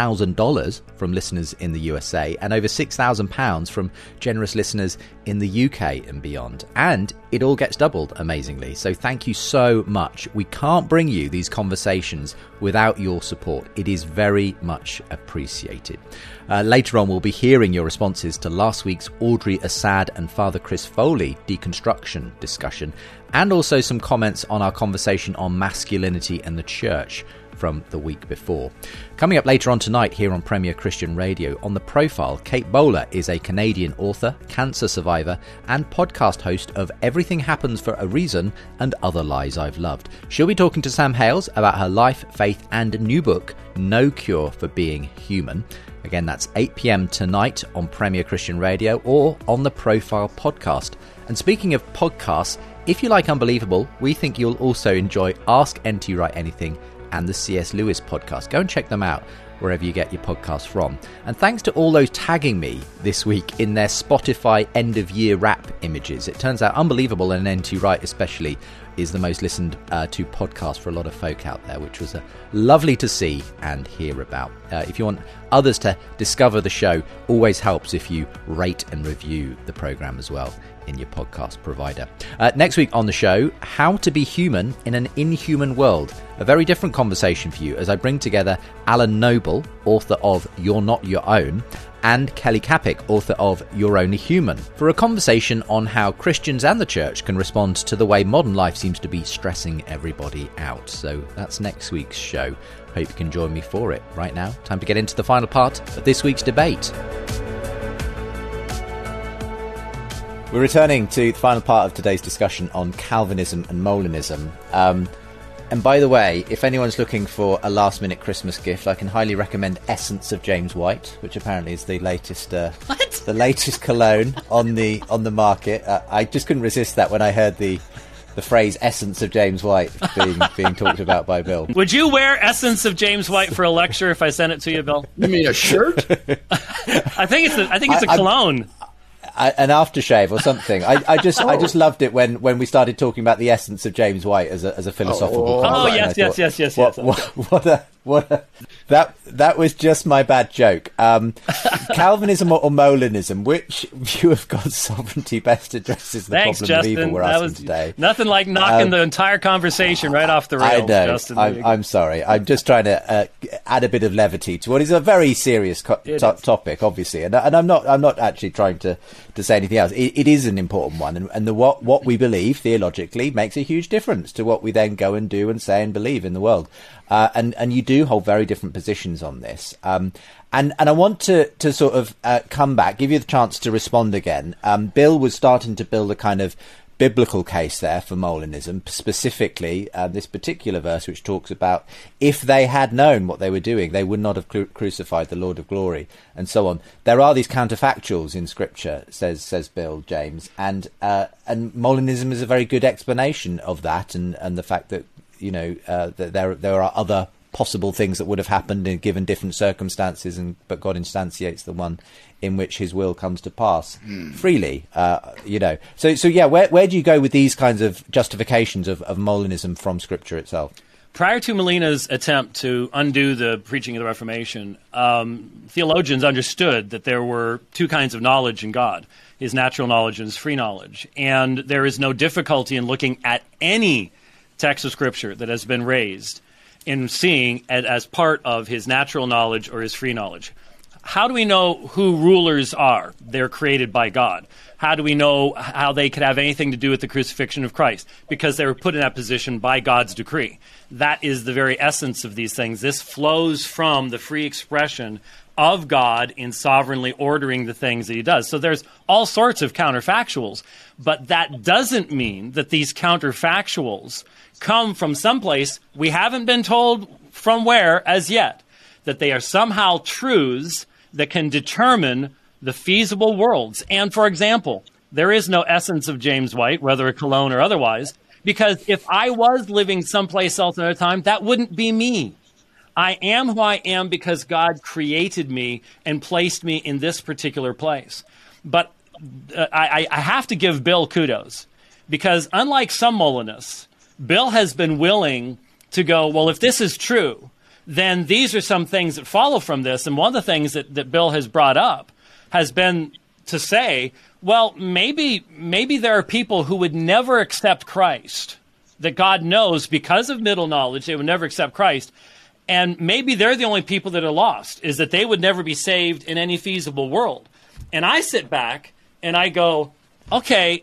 $8,000 from listeners in the USA and over £6,000 from generous listeners in the UK and beyond. And it all gets doubled amazingly. So thank you so much. We can't bring you these conversations without your support. It is very much appreciated. Later on, we'll be hearing your responses to last week's Audrey Assad and Father Chris Foley deconstruction discussion, and also some comments on our conversation on masculinity and the church from the week before. Coming up later on tonight here on Premier Christian Radio, on The Profile, Kate Bowler is a Canadian author, cancer survivor, and podcast host of Everything Happens for a Reason and Other Lies I've Loved. She'll be talking to Sam Hales about her life, faith, and new book, No Cure for Being Human. Again, that's 8 p.m. tonight on Premier Christian Radio or on the Profile podcast. And speaking of podcasts, if you like Unbelievable, we think you'll also enjoy Ask NT Wright Anything and the C.S. Lewis podcast. Go and check them out wherever you get your podcasts from. And thanks to all those tagging me this week in their Spotify end-of-year wrap images. It turns out Unbelievable, and NT Wright especially, is the most listened to podcast for a lot of folk out there, which was lovely to see and hear about. If you want others to discover the show, always helps if you rate and review the programme as well in your podcast provider. Next week on the show, how to be human in an inhuman world. A very different conversation for you as I bring together Alan Noble, author of You're Not Your Own, and Kelly Kapic, author of You're Only Human, for a conversation on how Christians and the church can respond to the way modern life seems to be stressing everybody out. So that's next week's show. Hope you can join me for it. Right now, time to get into the final part of this week's debate. We're returning to the final part of today's discussion on Calvinism and Molinism. And by the way, if anyone's looking for a last-minute Christmas gift, I can highly recommend Essence of James White, which apparently is the latest the latest cologne on the market. I just couldn't resist that when I heard the phrase Essence of James White being talked about by Bill. Would you wear Essence of James White for a lecture if I sent it to you, Bill? You mean a shirt? I think it's a cologne. An aftershave or something. I just loved it when we started talking about the essence of James White as a philosophical concept. Yes. That was just my bad joke. Calvinism or Molinism, which view of God's sovereignty best addresses the problem Justin. of evil we're asking today? Nothing like knocking the entire conversation right off the rails. I know. Justin. I'm sorry. I'm just trying to add a bit of levity to what is a very serious topic, obviously, and I'm not actually trying to say anything else. It is an important one, and what we believe theologically makes a huge difference to what we then go and do and say and believe in the world. And you do hold very different positions on this. And I want to sort of come back, give you the chance to respond again. Bill was starting to build a kind of biblical case there for Molinism, specifically this particular verse which talks about if they had known what they were doing, they would not have crucified the Lord of Glory, and so on. There are these counterfactuals in Scripture, says Bill James, and Molinism is a very good explanation of that, and the fact that that there are other possible things that would have happened in given different circumstances, but God instantiates the one in which His will comes to pass freely. So yeah, where do you go with these kinds of justifications of Molinism from Scripture itself? Prior to Molina's attempt to undo the preaching of the Reformation, theologians understood that there were two kinds of knowledge in God: His natural knowledge and His free knowledge. And there is no difficulty in looking at any text of Scripture that has been raised in seeing it as part of His natural knowledge or His free knowledge. How do we know who rulers are? They're created by God. How do we know how they could have anything to do with the crucifixion of Christ? Because they were put in that position by God's decree. That is the very essence of these things. This flows from the free expression of God in sovereignly ordering the things that he does. So there's all sorts of counterfactuals, but that doesn't mean that these counterfactuals come from someplace we haven't been told from where as yet, that they are somehow truths that can determine the feasible worlds. And for example, there is no essence of James White, whether a Cologne or otherwise, because if I was living someplace else at a time, that wouldn't be me. I am who I am because God created me and placed me in this particular place. But I have to give Bill kudos, because unlike some Molinists, Bill has been willing to go, well, if this is true, then these are some things that follow from this. And one of the things that Bill has brought up has been to say, well, maybe there are people who would never accept Christ, that God knows because of middle knowledge they would never accept Christ. And maybe they're the only people that are lost, is that they would never be saved in any feasible world. And I sit back and I go, okay,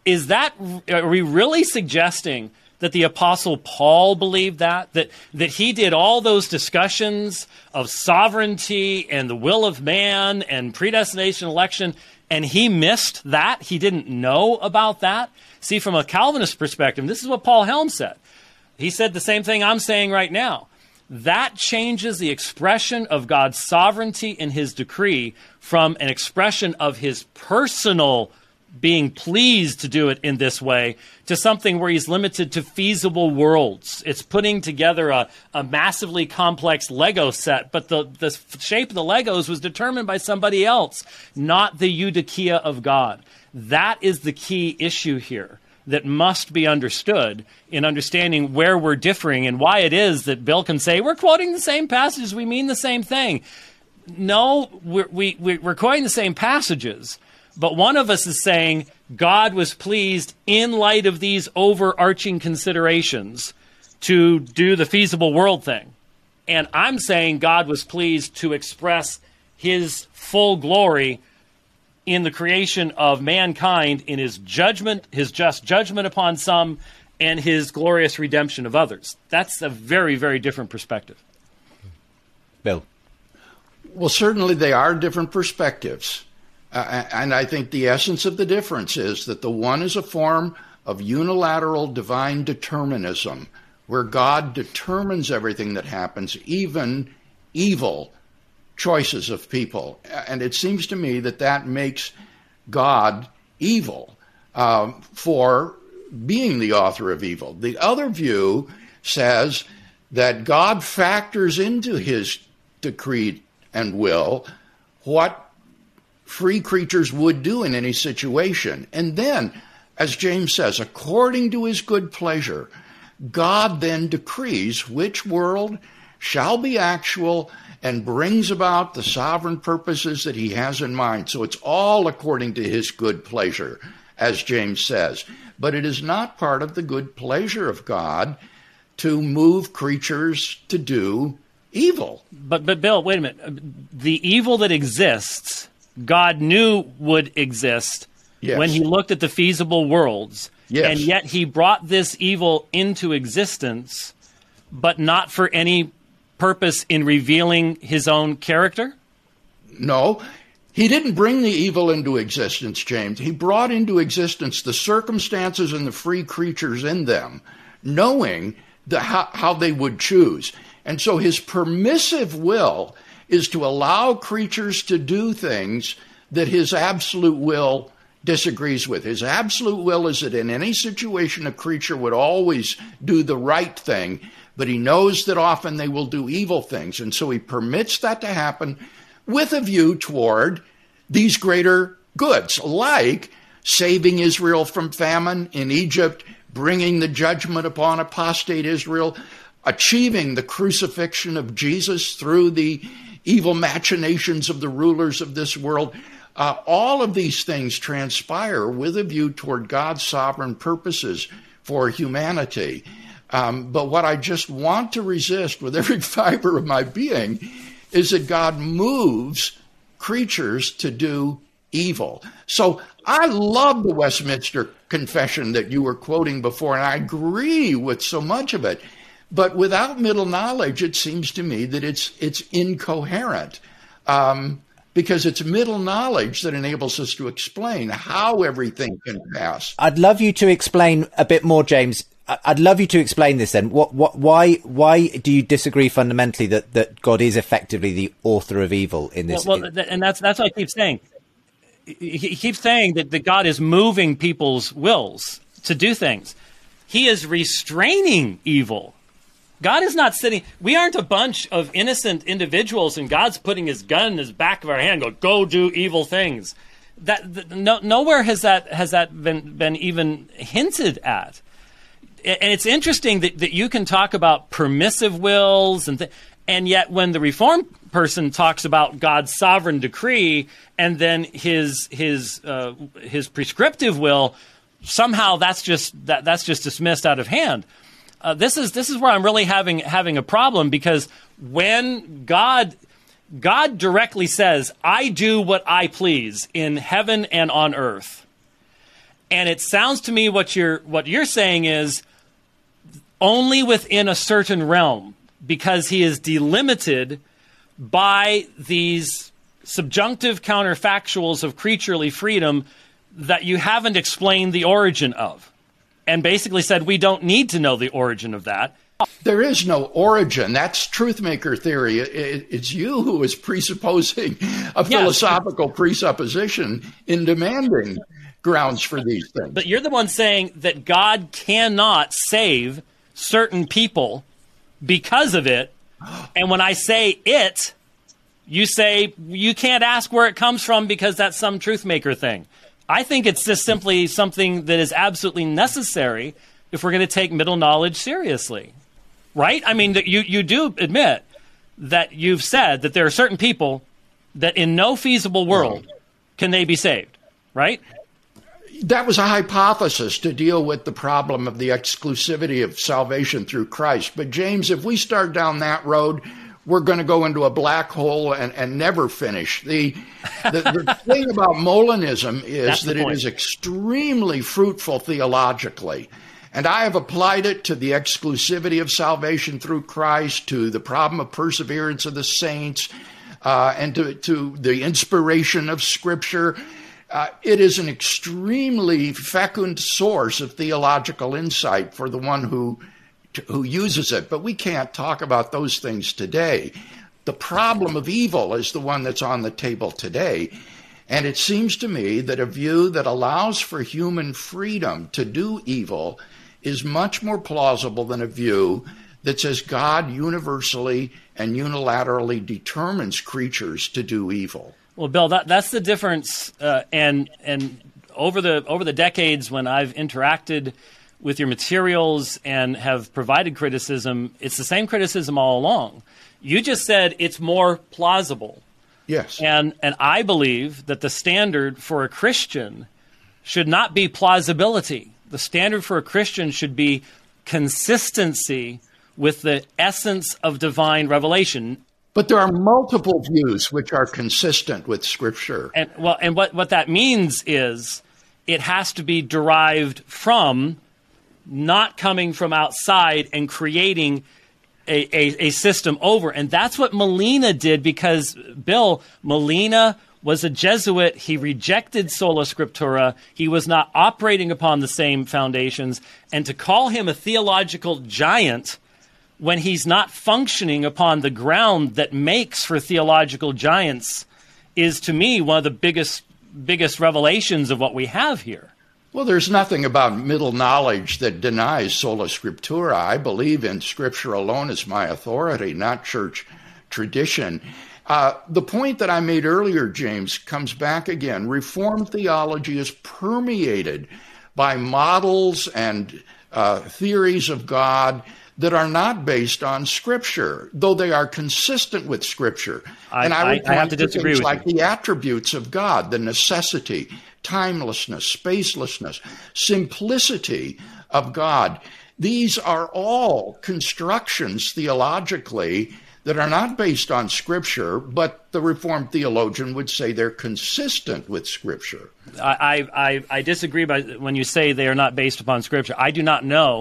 are we really suggesting that the Apostle Paul believed that he did all those discussions of sovereignty and the will of man and predestination, election, and he missed that? He didn't know about that? See, from a Calvinist perspective, this is what Paul Helm said. He said the same thing I'm saying right now. That changes the expression of God's sovereignty in his decree from an expression of his personal being pleased to do it in this way to something where he's limited to feasible worlds. It's putting together a massively complex Lego set, but the shape of the Legos was determined by somebody else, not the eudokia of God. That is the key issue here that must be understood in understanding where we're differing and why it is that Bill can say, we're quoting the same passages, we mean the same thing. No, we're quoting the same passages, but one of us is saying God was pleased in light of these overarching considerations to do the feasible world thing. And I'm saying God was pleased to express his full glory in the creation of mankind, in his judgment, his just judgment upon some, and his glorious redemption of others. That's a very, very different perspective. Bill. Well, certainly they are different perspectives. And I think the essence of the difference is that the one is a form of unilateral divine determinism, where God determines everything that happens, even evil choices of people. And it seems to me that makes God evil for being the author of evil. The other view says that God factors into his decree and will what free creatures would do in any situation. And then, as James says, according to his good pleasure, God then decrees which world shall be actual and brings about the sovereign purposes that he has in mind. So it's all according to his good pleasure, as James says. But it is not part of the good pleasure of God to move creatures to do evil. But Bill, wait a minute. The evil that exists, God knew would exist when he looked at the feasible worlds. Yes. And yet he brought this evil into existence, but not for any purpose in revealing his own character? No, he didn't bring the evil into existence, James. He brought into existence the circumstances and the free creatures in them, knowing how they would choose. And so his permissive will is to allow creatures to do things that his absolute will disagrees with. His absolute will is that in any situation a creature would always do the right thing, but he knows that often they will do evil things. And so he permits that to happen with a view toward these greater goods, like saving Israel from famine in Egypt, bringing the judgment upon apostate Israel, achieving the crucifixion of Jesus through the evil machinations of the rulers of this world. All of these things transpire with a view toward God's sovereign purposes for humanity. But what I just want to resist with every fiber of my being is that God moves creatures to do evil. So I love the Westminster Confession that you were quoting before, and I agree with so much of it. But without middle knowledge, it seems to me that it's incoherent. because it's middle knowledge that enables us to explain how everything can pass. I'd love you to explain a bit more, James. I'd love you to explain this then. Why do you disagree fundamentally that God is effectively the author of evil in this? And that's what I keep saying. He keeps saying that God is moving people's wills to do things. He is restraining evil. God is not sitting. We aren't a bunch of innocent individuals, and God's putting his gun in the back of our hand, go do evil things. Nowhere has that been even hinted at. And it's interesting that you can talk about permissive wills and yet when the Reformed person talks about God's sovereign decree and then his prescriptive will, somehow that's just dismissed out of hand. This is where I'm really having a problem, because when God directly says, "I do what I please in heaven and on earth," and it sounds to me what you're saying is only within a certain realm, because he is delimited by these subjunctive counterfactuals of creaturely freedom that you haven't explained the origin of, and basically said we don't need to know the origin of that. There is no origin. That's truthmaker theory. It's you who is presupposing a philosophical presupposition in demanding grounds for these things. But you're the one saying that God cannot save certain people because of it. And when I say it, you say you can't ask where it comes from because that's some truthmaker thing. I think it's just simply something that is absolutely necessary if we're going to take middle knowledge seriously. Right? I mean, you do admit that you've said that there are certain people that in no feasible world can they be saved, right? That was a hypothesis to deal with the problem of the exclusivity of salvation through Christ. But James, if we start down that road, we're going to go into a black hole and never finish. The thing about Molinism is that it is extremely fruitful theologically. And I have applied it to the exclusivity of salvation through Christ, to the problem of perseverance of the saints, and to the inspiration of Scripture. It is an extremely fecund source of theological insight for the one who uses it. But we can't talk about those things today. The problem of evil is the one that's on the table today. And it seems to me that a view that allows for human freedom to do evil is much more plausible than a view that says God universally and unilaterally determines creatures to do evil. Well, Bill, that's the difference. And over the decades when I've interacted with your materials and have provided criticism, it's the same criticism all along. You just said it's more plausible. Yes. And I believe that the standard for a Christian should not be plausibility. The standard for a Christian should be consistency with the essence of divine revelation. But there are multiple views which are consistent with Scripture. And what that means is it has to be derived from, not coming from outside and creating a system over. And that's what Molina did, because, Bill, Molina was a Jesuit. He rejected sola scriptura. He was not operating upon the same foundations. And to call him a theological giant when he's not functioning upon the ground that makes for theological giants is, to me, one of the biggest revelations of what we have here. Well, there's nothing about middle knowledge that denies sola scriptura. I believe in Scripture alone as my authority, not church tradition. The point that I made earlier, James, comes back again. Reformed theology is permeated by models and theories of God that are not based on Scripture, though they are consistent with Scripture. And I would point have to disagree with like the attributes of God, the necessity, timelessness, spacelessness, simplicity of God. These are all constructions theologically that are not based on Scripture, but the Reformed theologian would say they're consistent with Scripture. I disagree when you say they are not based upon Scripture. I do not know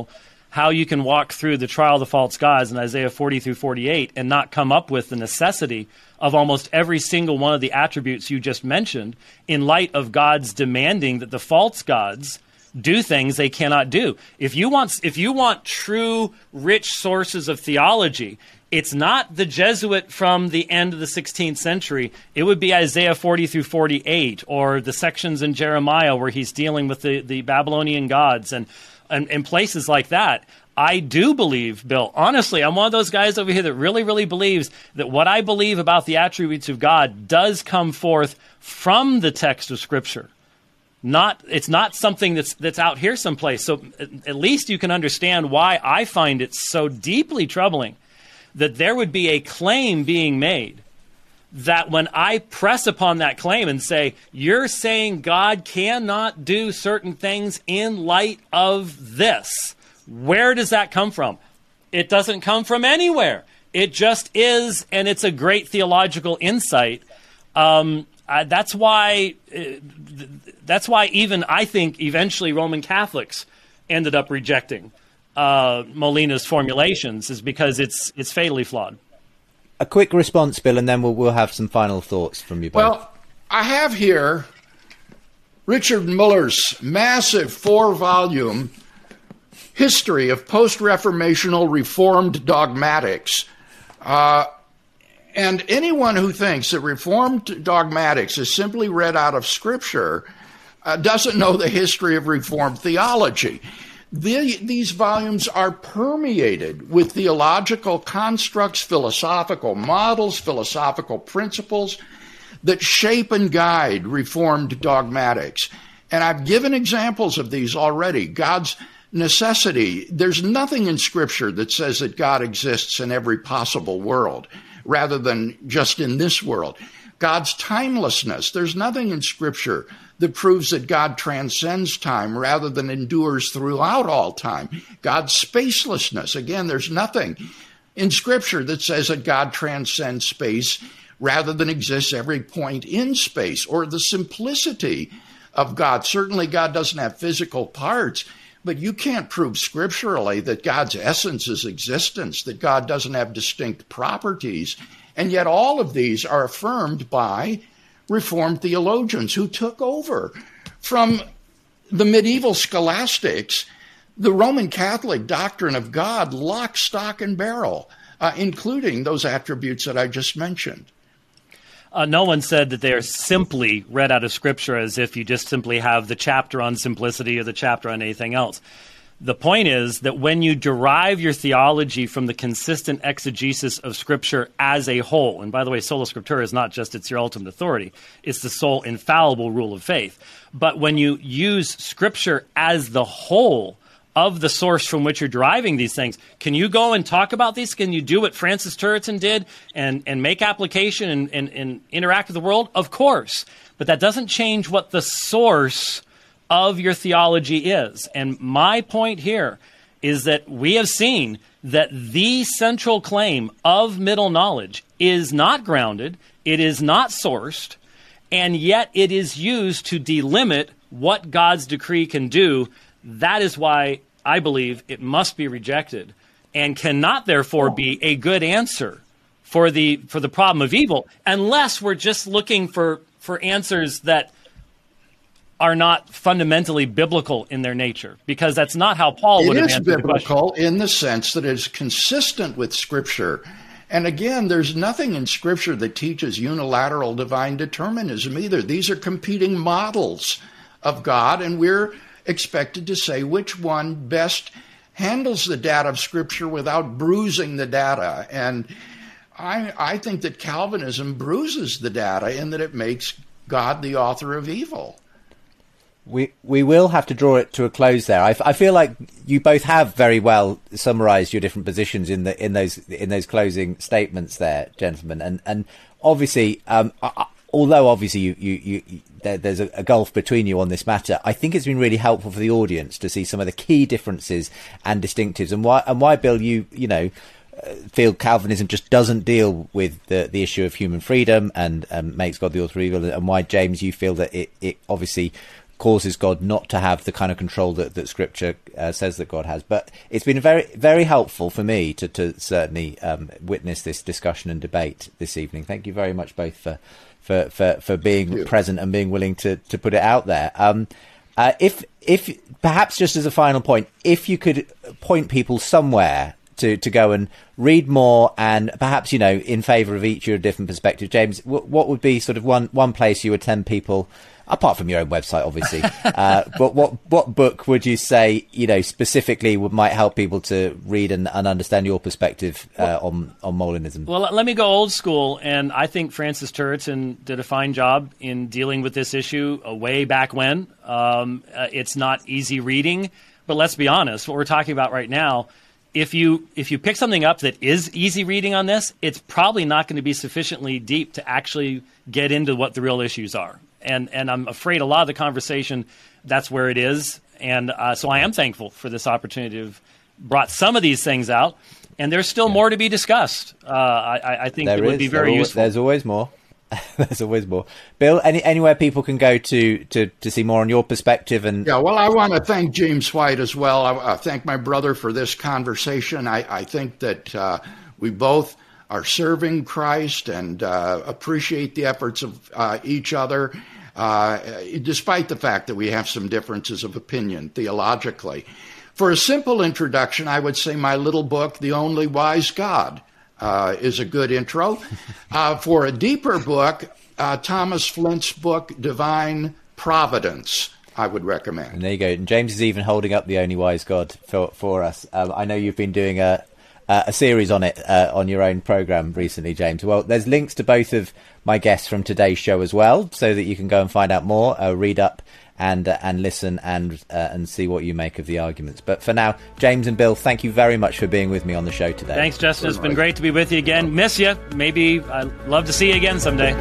how you can walk through the trial of the false gods in Isaiah 40 through 48 and not come up with the necessity of almost every single one of the attributes you just mentioned, in light of God's demanding that the false gods do things they cannot do. If you want true, rich sources of theology, it's not the Jesuit from the end of the 16th century. It would be Isaiah 40 through 48, or the sections in Jeremiah where he's dealing with the Babylonian gods and places like that. I do believe, Bill, honestly, I'm one of those guys over here that really, really believes that what I believe about the attributes of God does come forth from the text of Scripture. It's not something that's out here someplace. So at least you can understand why I find it so deeply troubling that there would be a claim being made that when I press upon that claim and say, you're saying God cannot do certain things in light of this, where does that come from? It doesn't come from anywhere. It just is, and it's a great theological insight. That's why even I think eventually Roman Catholics ended up rejecting Molina's formulations, is because it's fatally flawed. A quick response, Bill, and then we'll have some final thoughts from you both. Well, I have here Richard Muller's massive 4-volume history of post-Reformational Reformed dogmatics. And anyone who thinks that Reformed dogmatics is simply read out of Scripture doesn't know the history of Reformed theology. These volumes are permeated with theological constructs, philosophical models, philosophical principles that shape and guide Reformed dogmatics. And I've given examples of these already. God's necessity. There's nothing in Scripture that says that God exists in every possible world, rather than just in this world. God's timelessness. There's nothing in Scripture that proves that God transcends time rather than endures throughout all time. God's spacelessness. Again, there's nothing in Scripture that says that God transcends space rather than exists every point in space. Or the simplicity of God. Certainly God doesn't have physical parts, but you can't prove scripturally that God's essence is existence, that God doesn't have distinct properties. And yet all of these are affirmed by Reformed theologians who took over from the medieval scholastics the Roman Catholic doctrine of God lock, stock, and barrel, including those attributes that I just mentioned. No one said that they are simply read out of Scripture as if you just simply have the chapter on simplicity or the chapter on anything else. The point is that when you derive your theology from the consistent exegesis of Scripture as a whole, and by the way, sola scriptura is not just it's your ultimate authority, it's the sole infallible rule of faith. But when you use Scripture as the whole of the source from which you're deriving these things, can you go and talk about these? Can you do what Francis Turretin did and make application and interact with the world? Of course. But that doesn't change what the source of your theology is. And my point here is that we have seen that the central claim of middle knowledge is not grounded, it is not sourced, and yet it is used to delimit what God's decree can do. That is why I believe it must be rejected and cannot therefore be a good answer for the problem of evil, unless we're just looking for answers that are not fundamentally biblical in their nature, because that's not how Paul would have answered the question. It is biblical in the sense that it is consistent with Scripture. And again, there's nothing in Scripture that teaches unilateral divine determinism either. These are competing models of God, and we're expected to say which one best handles the data of Scripture without bruising the data. And I think that Calvinism bruises the data in that it makes God the author of evil. We will have to draw it to a close there. I feel like you both have very well summarised your different positions in those closing statements there, gentlemen. And obviously, although obviously you there's a gulf between you on this matter, I think it's been really helpful for the audience to see some of the key differences and distinctives, and why Bill, you feel Calvinism just doesn't deal with the issue of human freedom and makes God the author of evil, and why, James, you feel that it obviously causes God not to have the kind of control that Scripture says that God has. But it's been very, very helpful for me to certainly witness this discussion and debate this evening. Thank you very much both for being present and being willing to put it out there. If perhaps just as a final point, if you could point people somewhere to go and read more, and perhaps, in favour of each, your different perspective, James, what would be sort of one place you would tell people, apart from your own website, obviously, but what book would you say, specifically might help people to read and understand your perspective on Molinism? Well, let me go old school, and I think Francis Turretin did a fine job in dealing with this issue way back when. It's not easy reading, but let's be honest, what we're talking about right now, if you pick something up that is easy reading on this, it's probably not going to be sufficiently deep to actually get into what the real issues are. And I'm afraid a lot of the conversation, that's where it is. And so I am thankful for this opportunity to have brought some of these things out. And there's still more to be discussed. I think it would be very useful. There's always more. There's always more. Bill, anywhere people can go to see more on your perspective? And yeah, well, I want to thank James White as well. I thank my brother for this conversation. I think that we both are serving Christ and appreciate the efforts of each other, despite the fact that we have some differences of opinion theologically. For a simple introduction, I would say my little book, The Only Wise God, is a good intro. For a deeper book, Thomas Flint's book, Divine Providence, I would recommend. And there you go. And James is even holding up The Only Wise God for us. I know you've been doing a series on it on your own programme recently, James. Well, there's links to both of my guests from today's show as well, so that you can go and find out more, read up and listen and see what you make of the arguments. But for now, James and Bill, thank you very much for being with me on the show today. Thanks, Justin. It's been great to be with you again. Miss you. Maybe I'd love to see you again someday.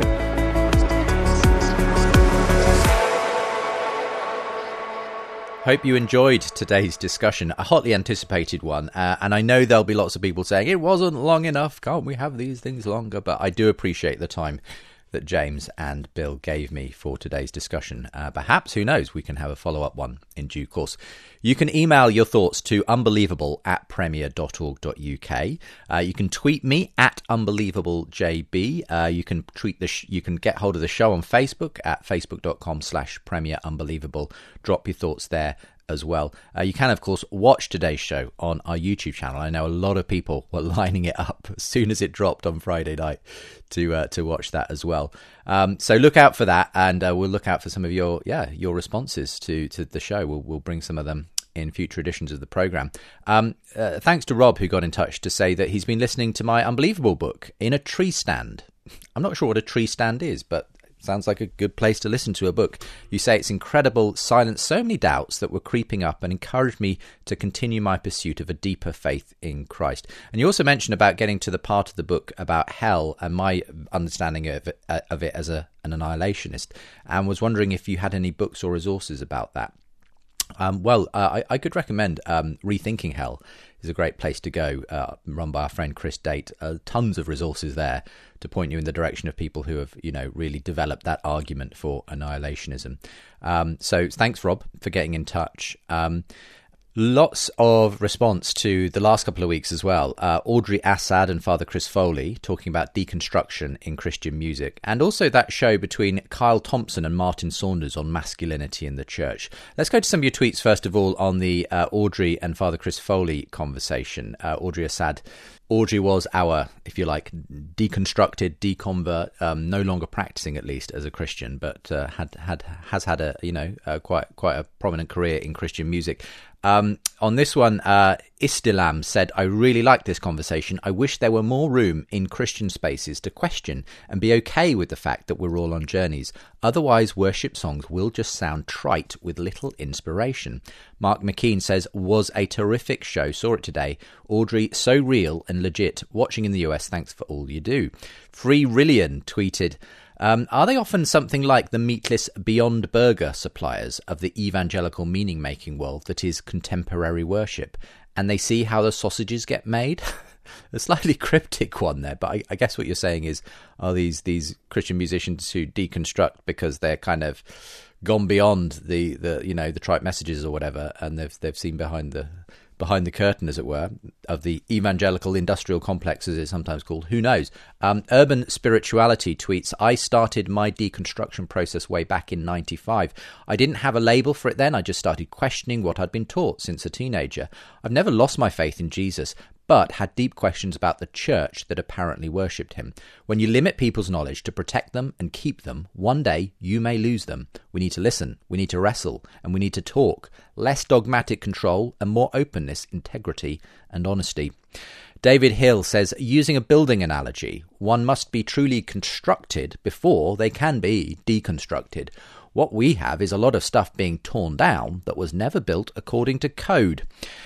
Hope you enjoyed today's discussion, a hotly anticipated one, and I know there'll be lots of people saying, it wasn't long enough, can't we have these things longer? But I do appreciate the time that James and Bill gave me for today's discussion. Perhaps, who knows, we can have a follow-up one in due course. You can email your thoughts to unbelievable@premier.org.uk. You can tweet me at unbelievablejb. You can you can get hold of the show on Facebook at facebook.com/premierunbelievable. Drop your thoughts there as well. You can, of course, watch today's show on our YouTube channel. I know a lot of people were lining it up as soon as it dropped on Friday night to watch that as well. So look out for that, and we'll look out for some of your responses to the show. We'll bring some of them in future editions of the programme. Thanks to Rob, who got in touch to say that he's been listening to my Unbelievable book in a tree stand. I'm not sure what a tree stand is, but sounds like a good place to listen to a book. You say it's incredible, silenced so many doubts that were creeping up and encouraged me to continue my pursuit of a deeper faith in Christ. And you also mentioned about getting to the part of the book about hell and my understanding of it as an annihilationist, and was wondering if you had any books or resources about that. I could recommend Rethinking Hell is a great place to go, run by our friend Chris Date. Tons of resources there to point you in the direction of people who have, really developed that argument for annihilationism. So thanks, Rob, for getting in touch. Lots of response to the last couple of weeks as well. Audrey Assad and Father Chris Foley talking about deconstruction in Christian music, and also that show between Kyle Thompson and Martin Saunders on masculinity in the church. Let's go to some of your tweets first of all on the Audrey and Father Chris Foley conversation. Audrey Assad. Audrey was our, if you like, deconstructed, deconvert, no longer practicing at least as a Christian, but has had a quite a prominent career in Christian music. On this one, Istilam said, I really like this conversation. I wish there were more room in Christian spaces to question and be okay with the fact that we're all on journeys. Otherwise, worship songs will just sound trite with little inspiration. Mark McKean says, was a terrific show. Saw it today. Audrey, so real and legit. Watching in the US, thanks for all you do. Free Rillian tweeted, are they often something like the meatless Beyond Burger suppliers of the evangelical meaning-making world that is contemporary worship? And they see how the sausages get made? A slightly cryptic one there, but I guess what you're saying is, are these Christian musicians who deconstruct because they're kind of gone beyond the trite messages or whatever, and they've seen behind the curtain, as it were, of the evangelical industrial complex, as it's sometimes called. Who knows? Urban Spirituality tweets, I started my deconstruction process way back in 95. I didn't have a label for it then. I just started questioning what I'd been taught since a teenager. I've never lost my faith in Jesus, but had deep questions about the church that apparently worshipped him. When you limit people's knowledge to protect them and keep them, one day you may lose them. We need to listen, we need to wrestle, and we need to talk. Less dogmatic control and more openness, integrity, and honesty. David Hill says, using a building analogy, one must be truly constructed before they can be deconstructed. What we have is a lot of stuff being torn down that was never built according to code.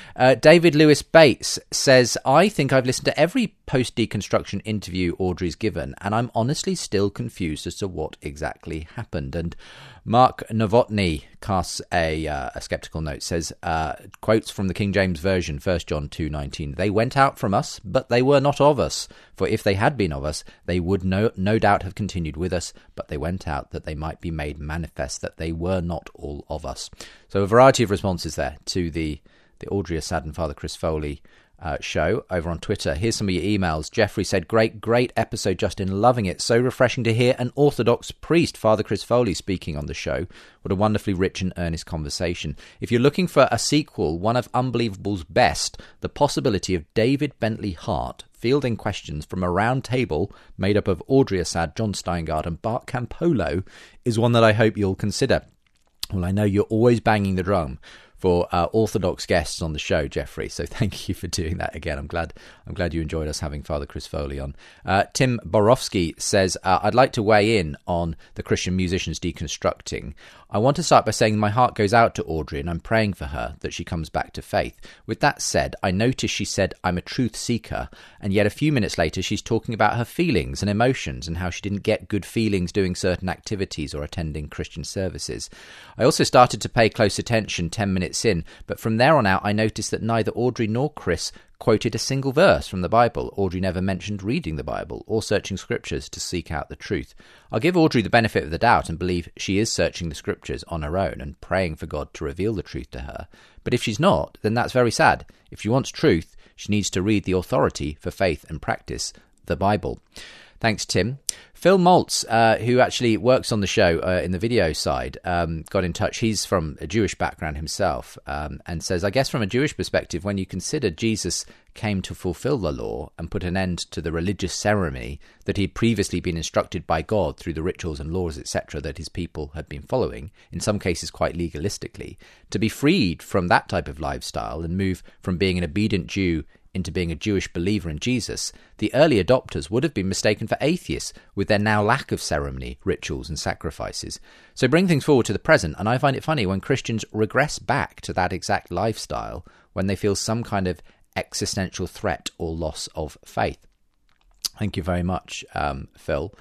David Lewis Bates says, I think I've listened to every post-deconstruction interview Audrey's given, and I'm honestly still confused as to what exactly happened. And Mark Novotny casts a skeptical note, says, quotes from the King James Version, 1 John 2:19, they went out from us, but they were not of us. For if they had been of us, they would no doubt have continued with us, but they went out that they might be made manifest that they were not all of us. So a variety of responses there to the Audrey Assad and Father Chris Foley show over on Twitter. Here's some of your emails. Jeffrey said, great episode, Justin, loving it. So refreshing to hear an Orthodox priest, Father Chris Foley, speaking on the show. What a wonderfully rich and earnest conversation. If you're looking for a sequel, one of Unbelievable's best, the possibility of David Bentley Hart fielding questions from a round table made up of Audrey Assad, John Steingard and Bart Campolo is one that I hope you'll consider. Well, I know you're always banging the drum for Orthodox guests on the show, Jeffrey. So thank you for doing that again. I'm glad you enjoyed us having Father Chris Foley on. Tim Borowski says, I'd like to weigh in on the Christian musicians deconstructing. I want to start by saying my heart goes out to Audrey and I'm praying for her that she comes back to faith. With that said, I noticed she said, I'm a truth seeker, and yet a few minutes later she's talking about her feelings and emotions and how she didn't get good feelings doing certain activities or attending Christian services. I also started to pay close attention 10 minutes in, but from there on out I noticed that neither Audrey nor Chris quoted a single verse from the Bible. Audrey never mentioned reading the Bible or searching scriptures to seek out the truth. I'll give Audrey the benefit of the doubt and believe she is searching the scriptures on her own and praying for God to reveal the truth to her. But if she's not, then that's very sad. If she wants truth, she needs to read the authority for faith and practice, the Bible. Thanks, Tim. Phil Maltz, who actually works on the show in the video side, got in touch. He's from a Jewish background himself, and says, I guess from a Jewish perspective, when you consider Jesus came to fulfill the law and put an end to the religious ceremony that he'd previously been instructed by God through the rituals and laws, etc., that his people had been following, in some cases quite legalistically, to be freed from that type of lifestyle and move from being an obedient Jew into being a Jewish believer in Jesus, the early adopters would have been mistaken for atheists with their now lack of ceremony, rituals and sacrifices. So bring things forward to the present, and I find it funny when Christians regress back to that exact lifestyle when they feel some kind of existential threat or loss of faith. Thank you very much, Phil.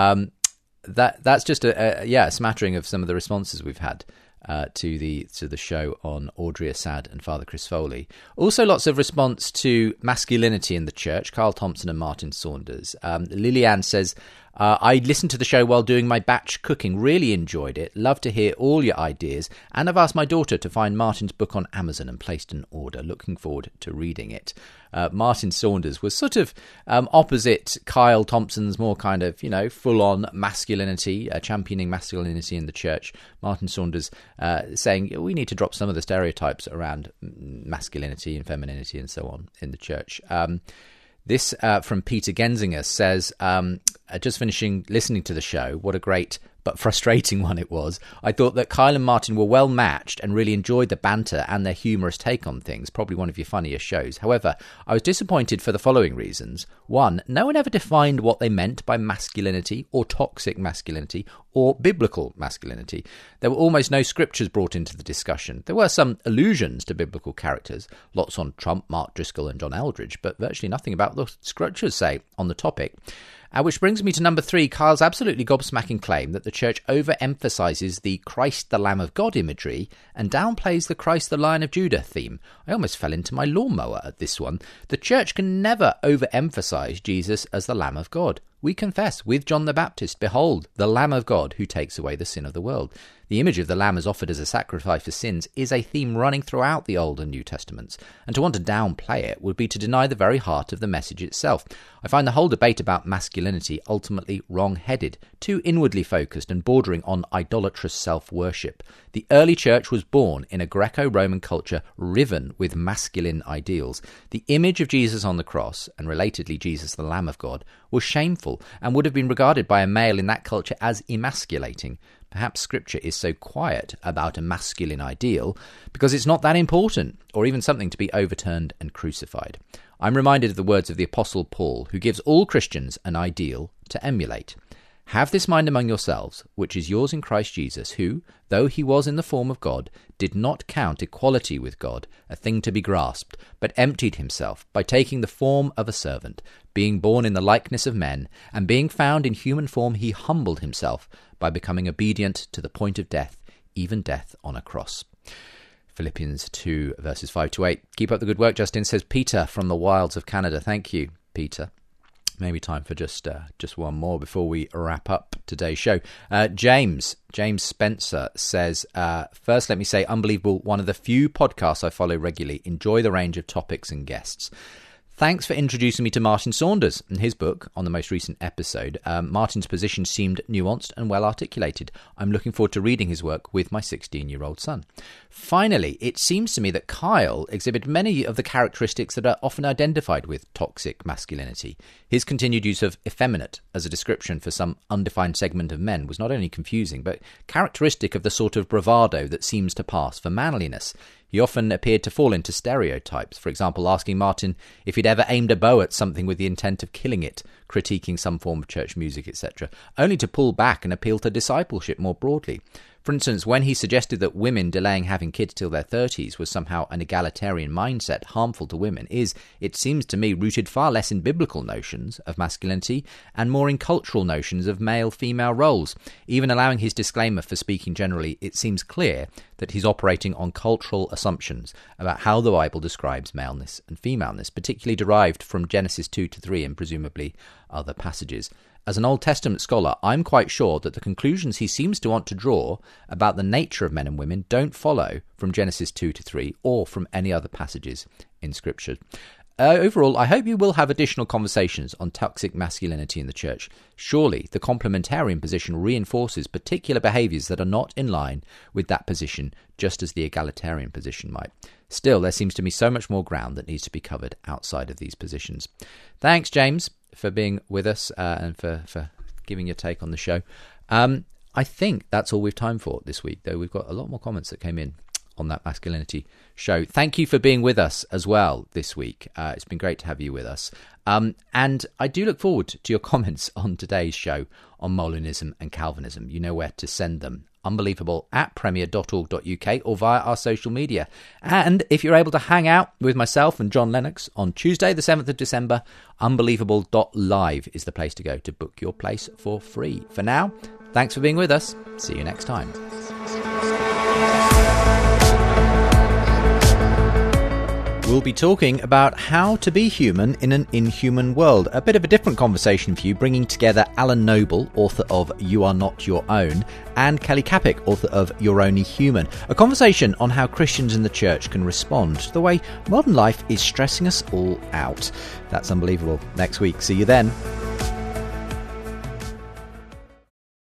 That's just a smattering of some of the responses we've had to the show on Audrey Assad and Father Chris Foley. Also lots of response to masculinity in the church, Carl Thompson and Martin Saunders. Lillian says, I listened to the show while doing my batch cooking, really enjoyed it, love to hear all your ideas, and I've asked my daughter to find Martin's book on Amazon and placed an order, looking forward to reading it. Martin Saunders was sort of opposite Kyle Thompson's more kind of, full-on masculinity, championing masculinity in the church. Martin Saunders saying we need to drop some of the stereotypes around masculinity and femininity and so on in the church. This from Peter Genzinger says, just finishing listening to the show, what a great but frustrating one it was. I thought that Kyle and Martin were well matched and really enjoyed the banter and their humorous take on things, probably one of your funniest shows. However, I was disappointed for the following reasons. One, no one ever defined what they meant by masculinity or toxic masculinity or biblical masculinity. There were almost no scriptures brought into the discussion. There were some allusions to biblical characters, lots on Trump, Mark Driscoll and John Eldridge, but virtually nothing about the scriptures, say, on the topic. Which brings me to number 3, Kyle's absolutely gobsmacking claim that the church overemphasises the Christ the Lamb of God imagery and downplays the Christ the Lion of Judah theme. I almost fell into my lawnmower at this one. The church can never overemphasise Jesus as the Lamb of God. we confess with John the Baptist, "Behold, the Lamb of God who takes away the sin of the world." The image of the Lamb as offered as a sacrifice for sins is a theme running throughout the Old and New Testaments, and to want to downplay it would be to deny the very heart of the message itself. I find the whole debate about masculinity ultimately wrong-headed, too inwardly focused and bordering on idolatrous self-worship. The early church was born in a Greco-Roman culture riven with masculine ideals. The image of Jesus on the cross, and relatedly Jesus the Lamb of God, was shameful and would have been regarded by a male in that culture as emasculating. Perhaps Scripture is so quiet about a masculine ideal because it's not that important, or even something to be overturned and crucified. I'm reminded of the words of the Apostle Paul, who gives all Christians an ideal to emulate. "Have this mind among yourselves, which is yours in Christ Jesus, who, though he was in the form of God, did not count equality with God a thing to be grasped, but emptied himself by taking the form of a servant, being born in the likeness of men, and being found in human form, he humbled himself by becoming obedient to the point of death, even death on a cross." Philippians 2, verses 5-8. Keep up the good work, Justin, says Peter from the wilds of Canada. Thank you, Peter. Maybe time for just one more before we wrap up today's show. James Spencer says, first let me say, unbelievable, one of the few podcasts I follow regularly. Enjoy the range of topics and guests. Thanks for introducing me to Martin Saunders and his book on the most recent episode. Martin's position seemed nuanced and well articulated. I'm looking forward to reading his work with my 16-year-old son. Finally, it seems to me that Kyle exhibited many of the characteristics that are often identified with toxic masculinity. His continued use of effeminate as a description for some undefined segment of men was not only confusing, but characteristic of the sort of bravado that seems to pass for manliness. He often appeared to fall into stereotypes, for example, asking Martin if he'd ever aimed a bow at something with the intent of killing it, critiquing some form of church music, etc., only to pull back and appeal to discipleship more broadly. For instance, when he suggested that women delaying having kids till their 30s was somehow an egalitarian mindset harmful to women is, it seems to me, rooted far less in biblical notions of masculinity and more in cultural notions of male-female roles. Even allowing his disclaimer for speaking generally, it seems clear that he's operating on cultural assumptions about how the Bible describes maleness and femaleness, particularly derived from Genesis 2-3 and presumably other passages. As an Old Testament scholar, I'm quite sure that the conclusions he seems to want to draw about the nature of men and women don't follow from Genesis 2-3 or from any other passages in Scripture. Overall, I hope you will have additional conversations on toxic masculinity in the church. Surely the complementarian position reinforces particular behaviours that are not in line with that position, just as the egalitarian position might. Still, there seems to be so much more ground that needs to be covered outside of these positions. Thanks, James, for being with us and for giving your take on the show. I think that's all we've time for this week, though we've got a lot more comments that came in on that masculinity show. Thank you for being with us as well this week. It's been great to have you with us. And I do look forward to your comments on today's show on Molinism and Calvinism. You know where to send them. unbelievable@premier.org.uk or via our social media. And if you're able to hang out with myself and John Lennox on Tuesday, the 7th of December, unbelievable.live is the place to go to book your place for free. For now, thanks for being with us. See you next time. We'll be talking about how to be human in an inhuman world. A bit of a different conversation for you, bringing together Alan Noble, author of You Are Not Your Own, and Kelly Kapic, author of You're Only Human. A conversation on how Christians in the church can respond to the way modern life is stressing us all out. That's unbelievable. Next week. See you then.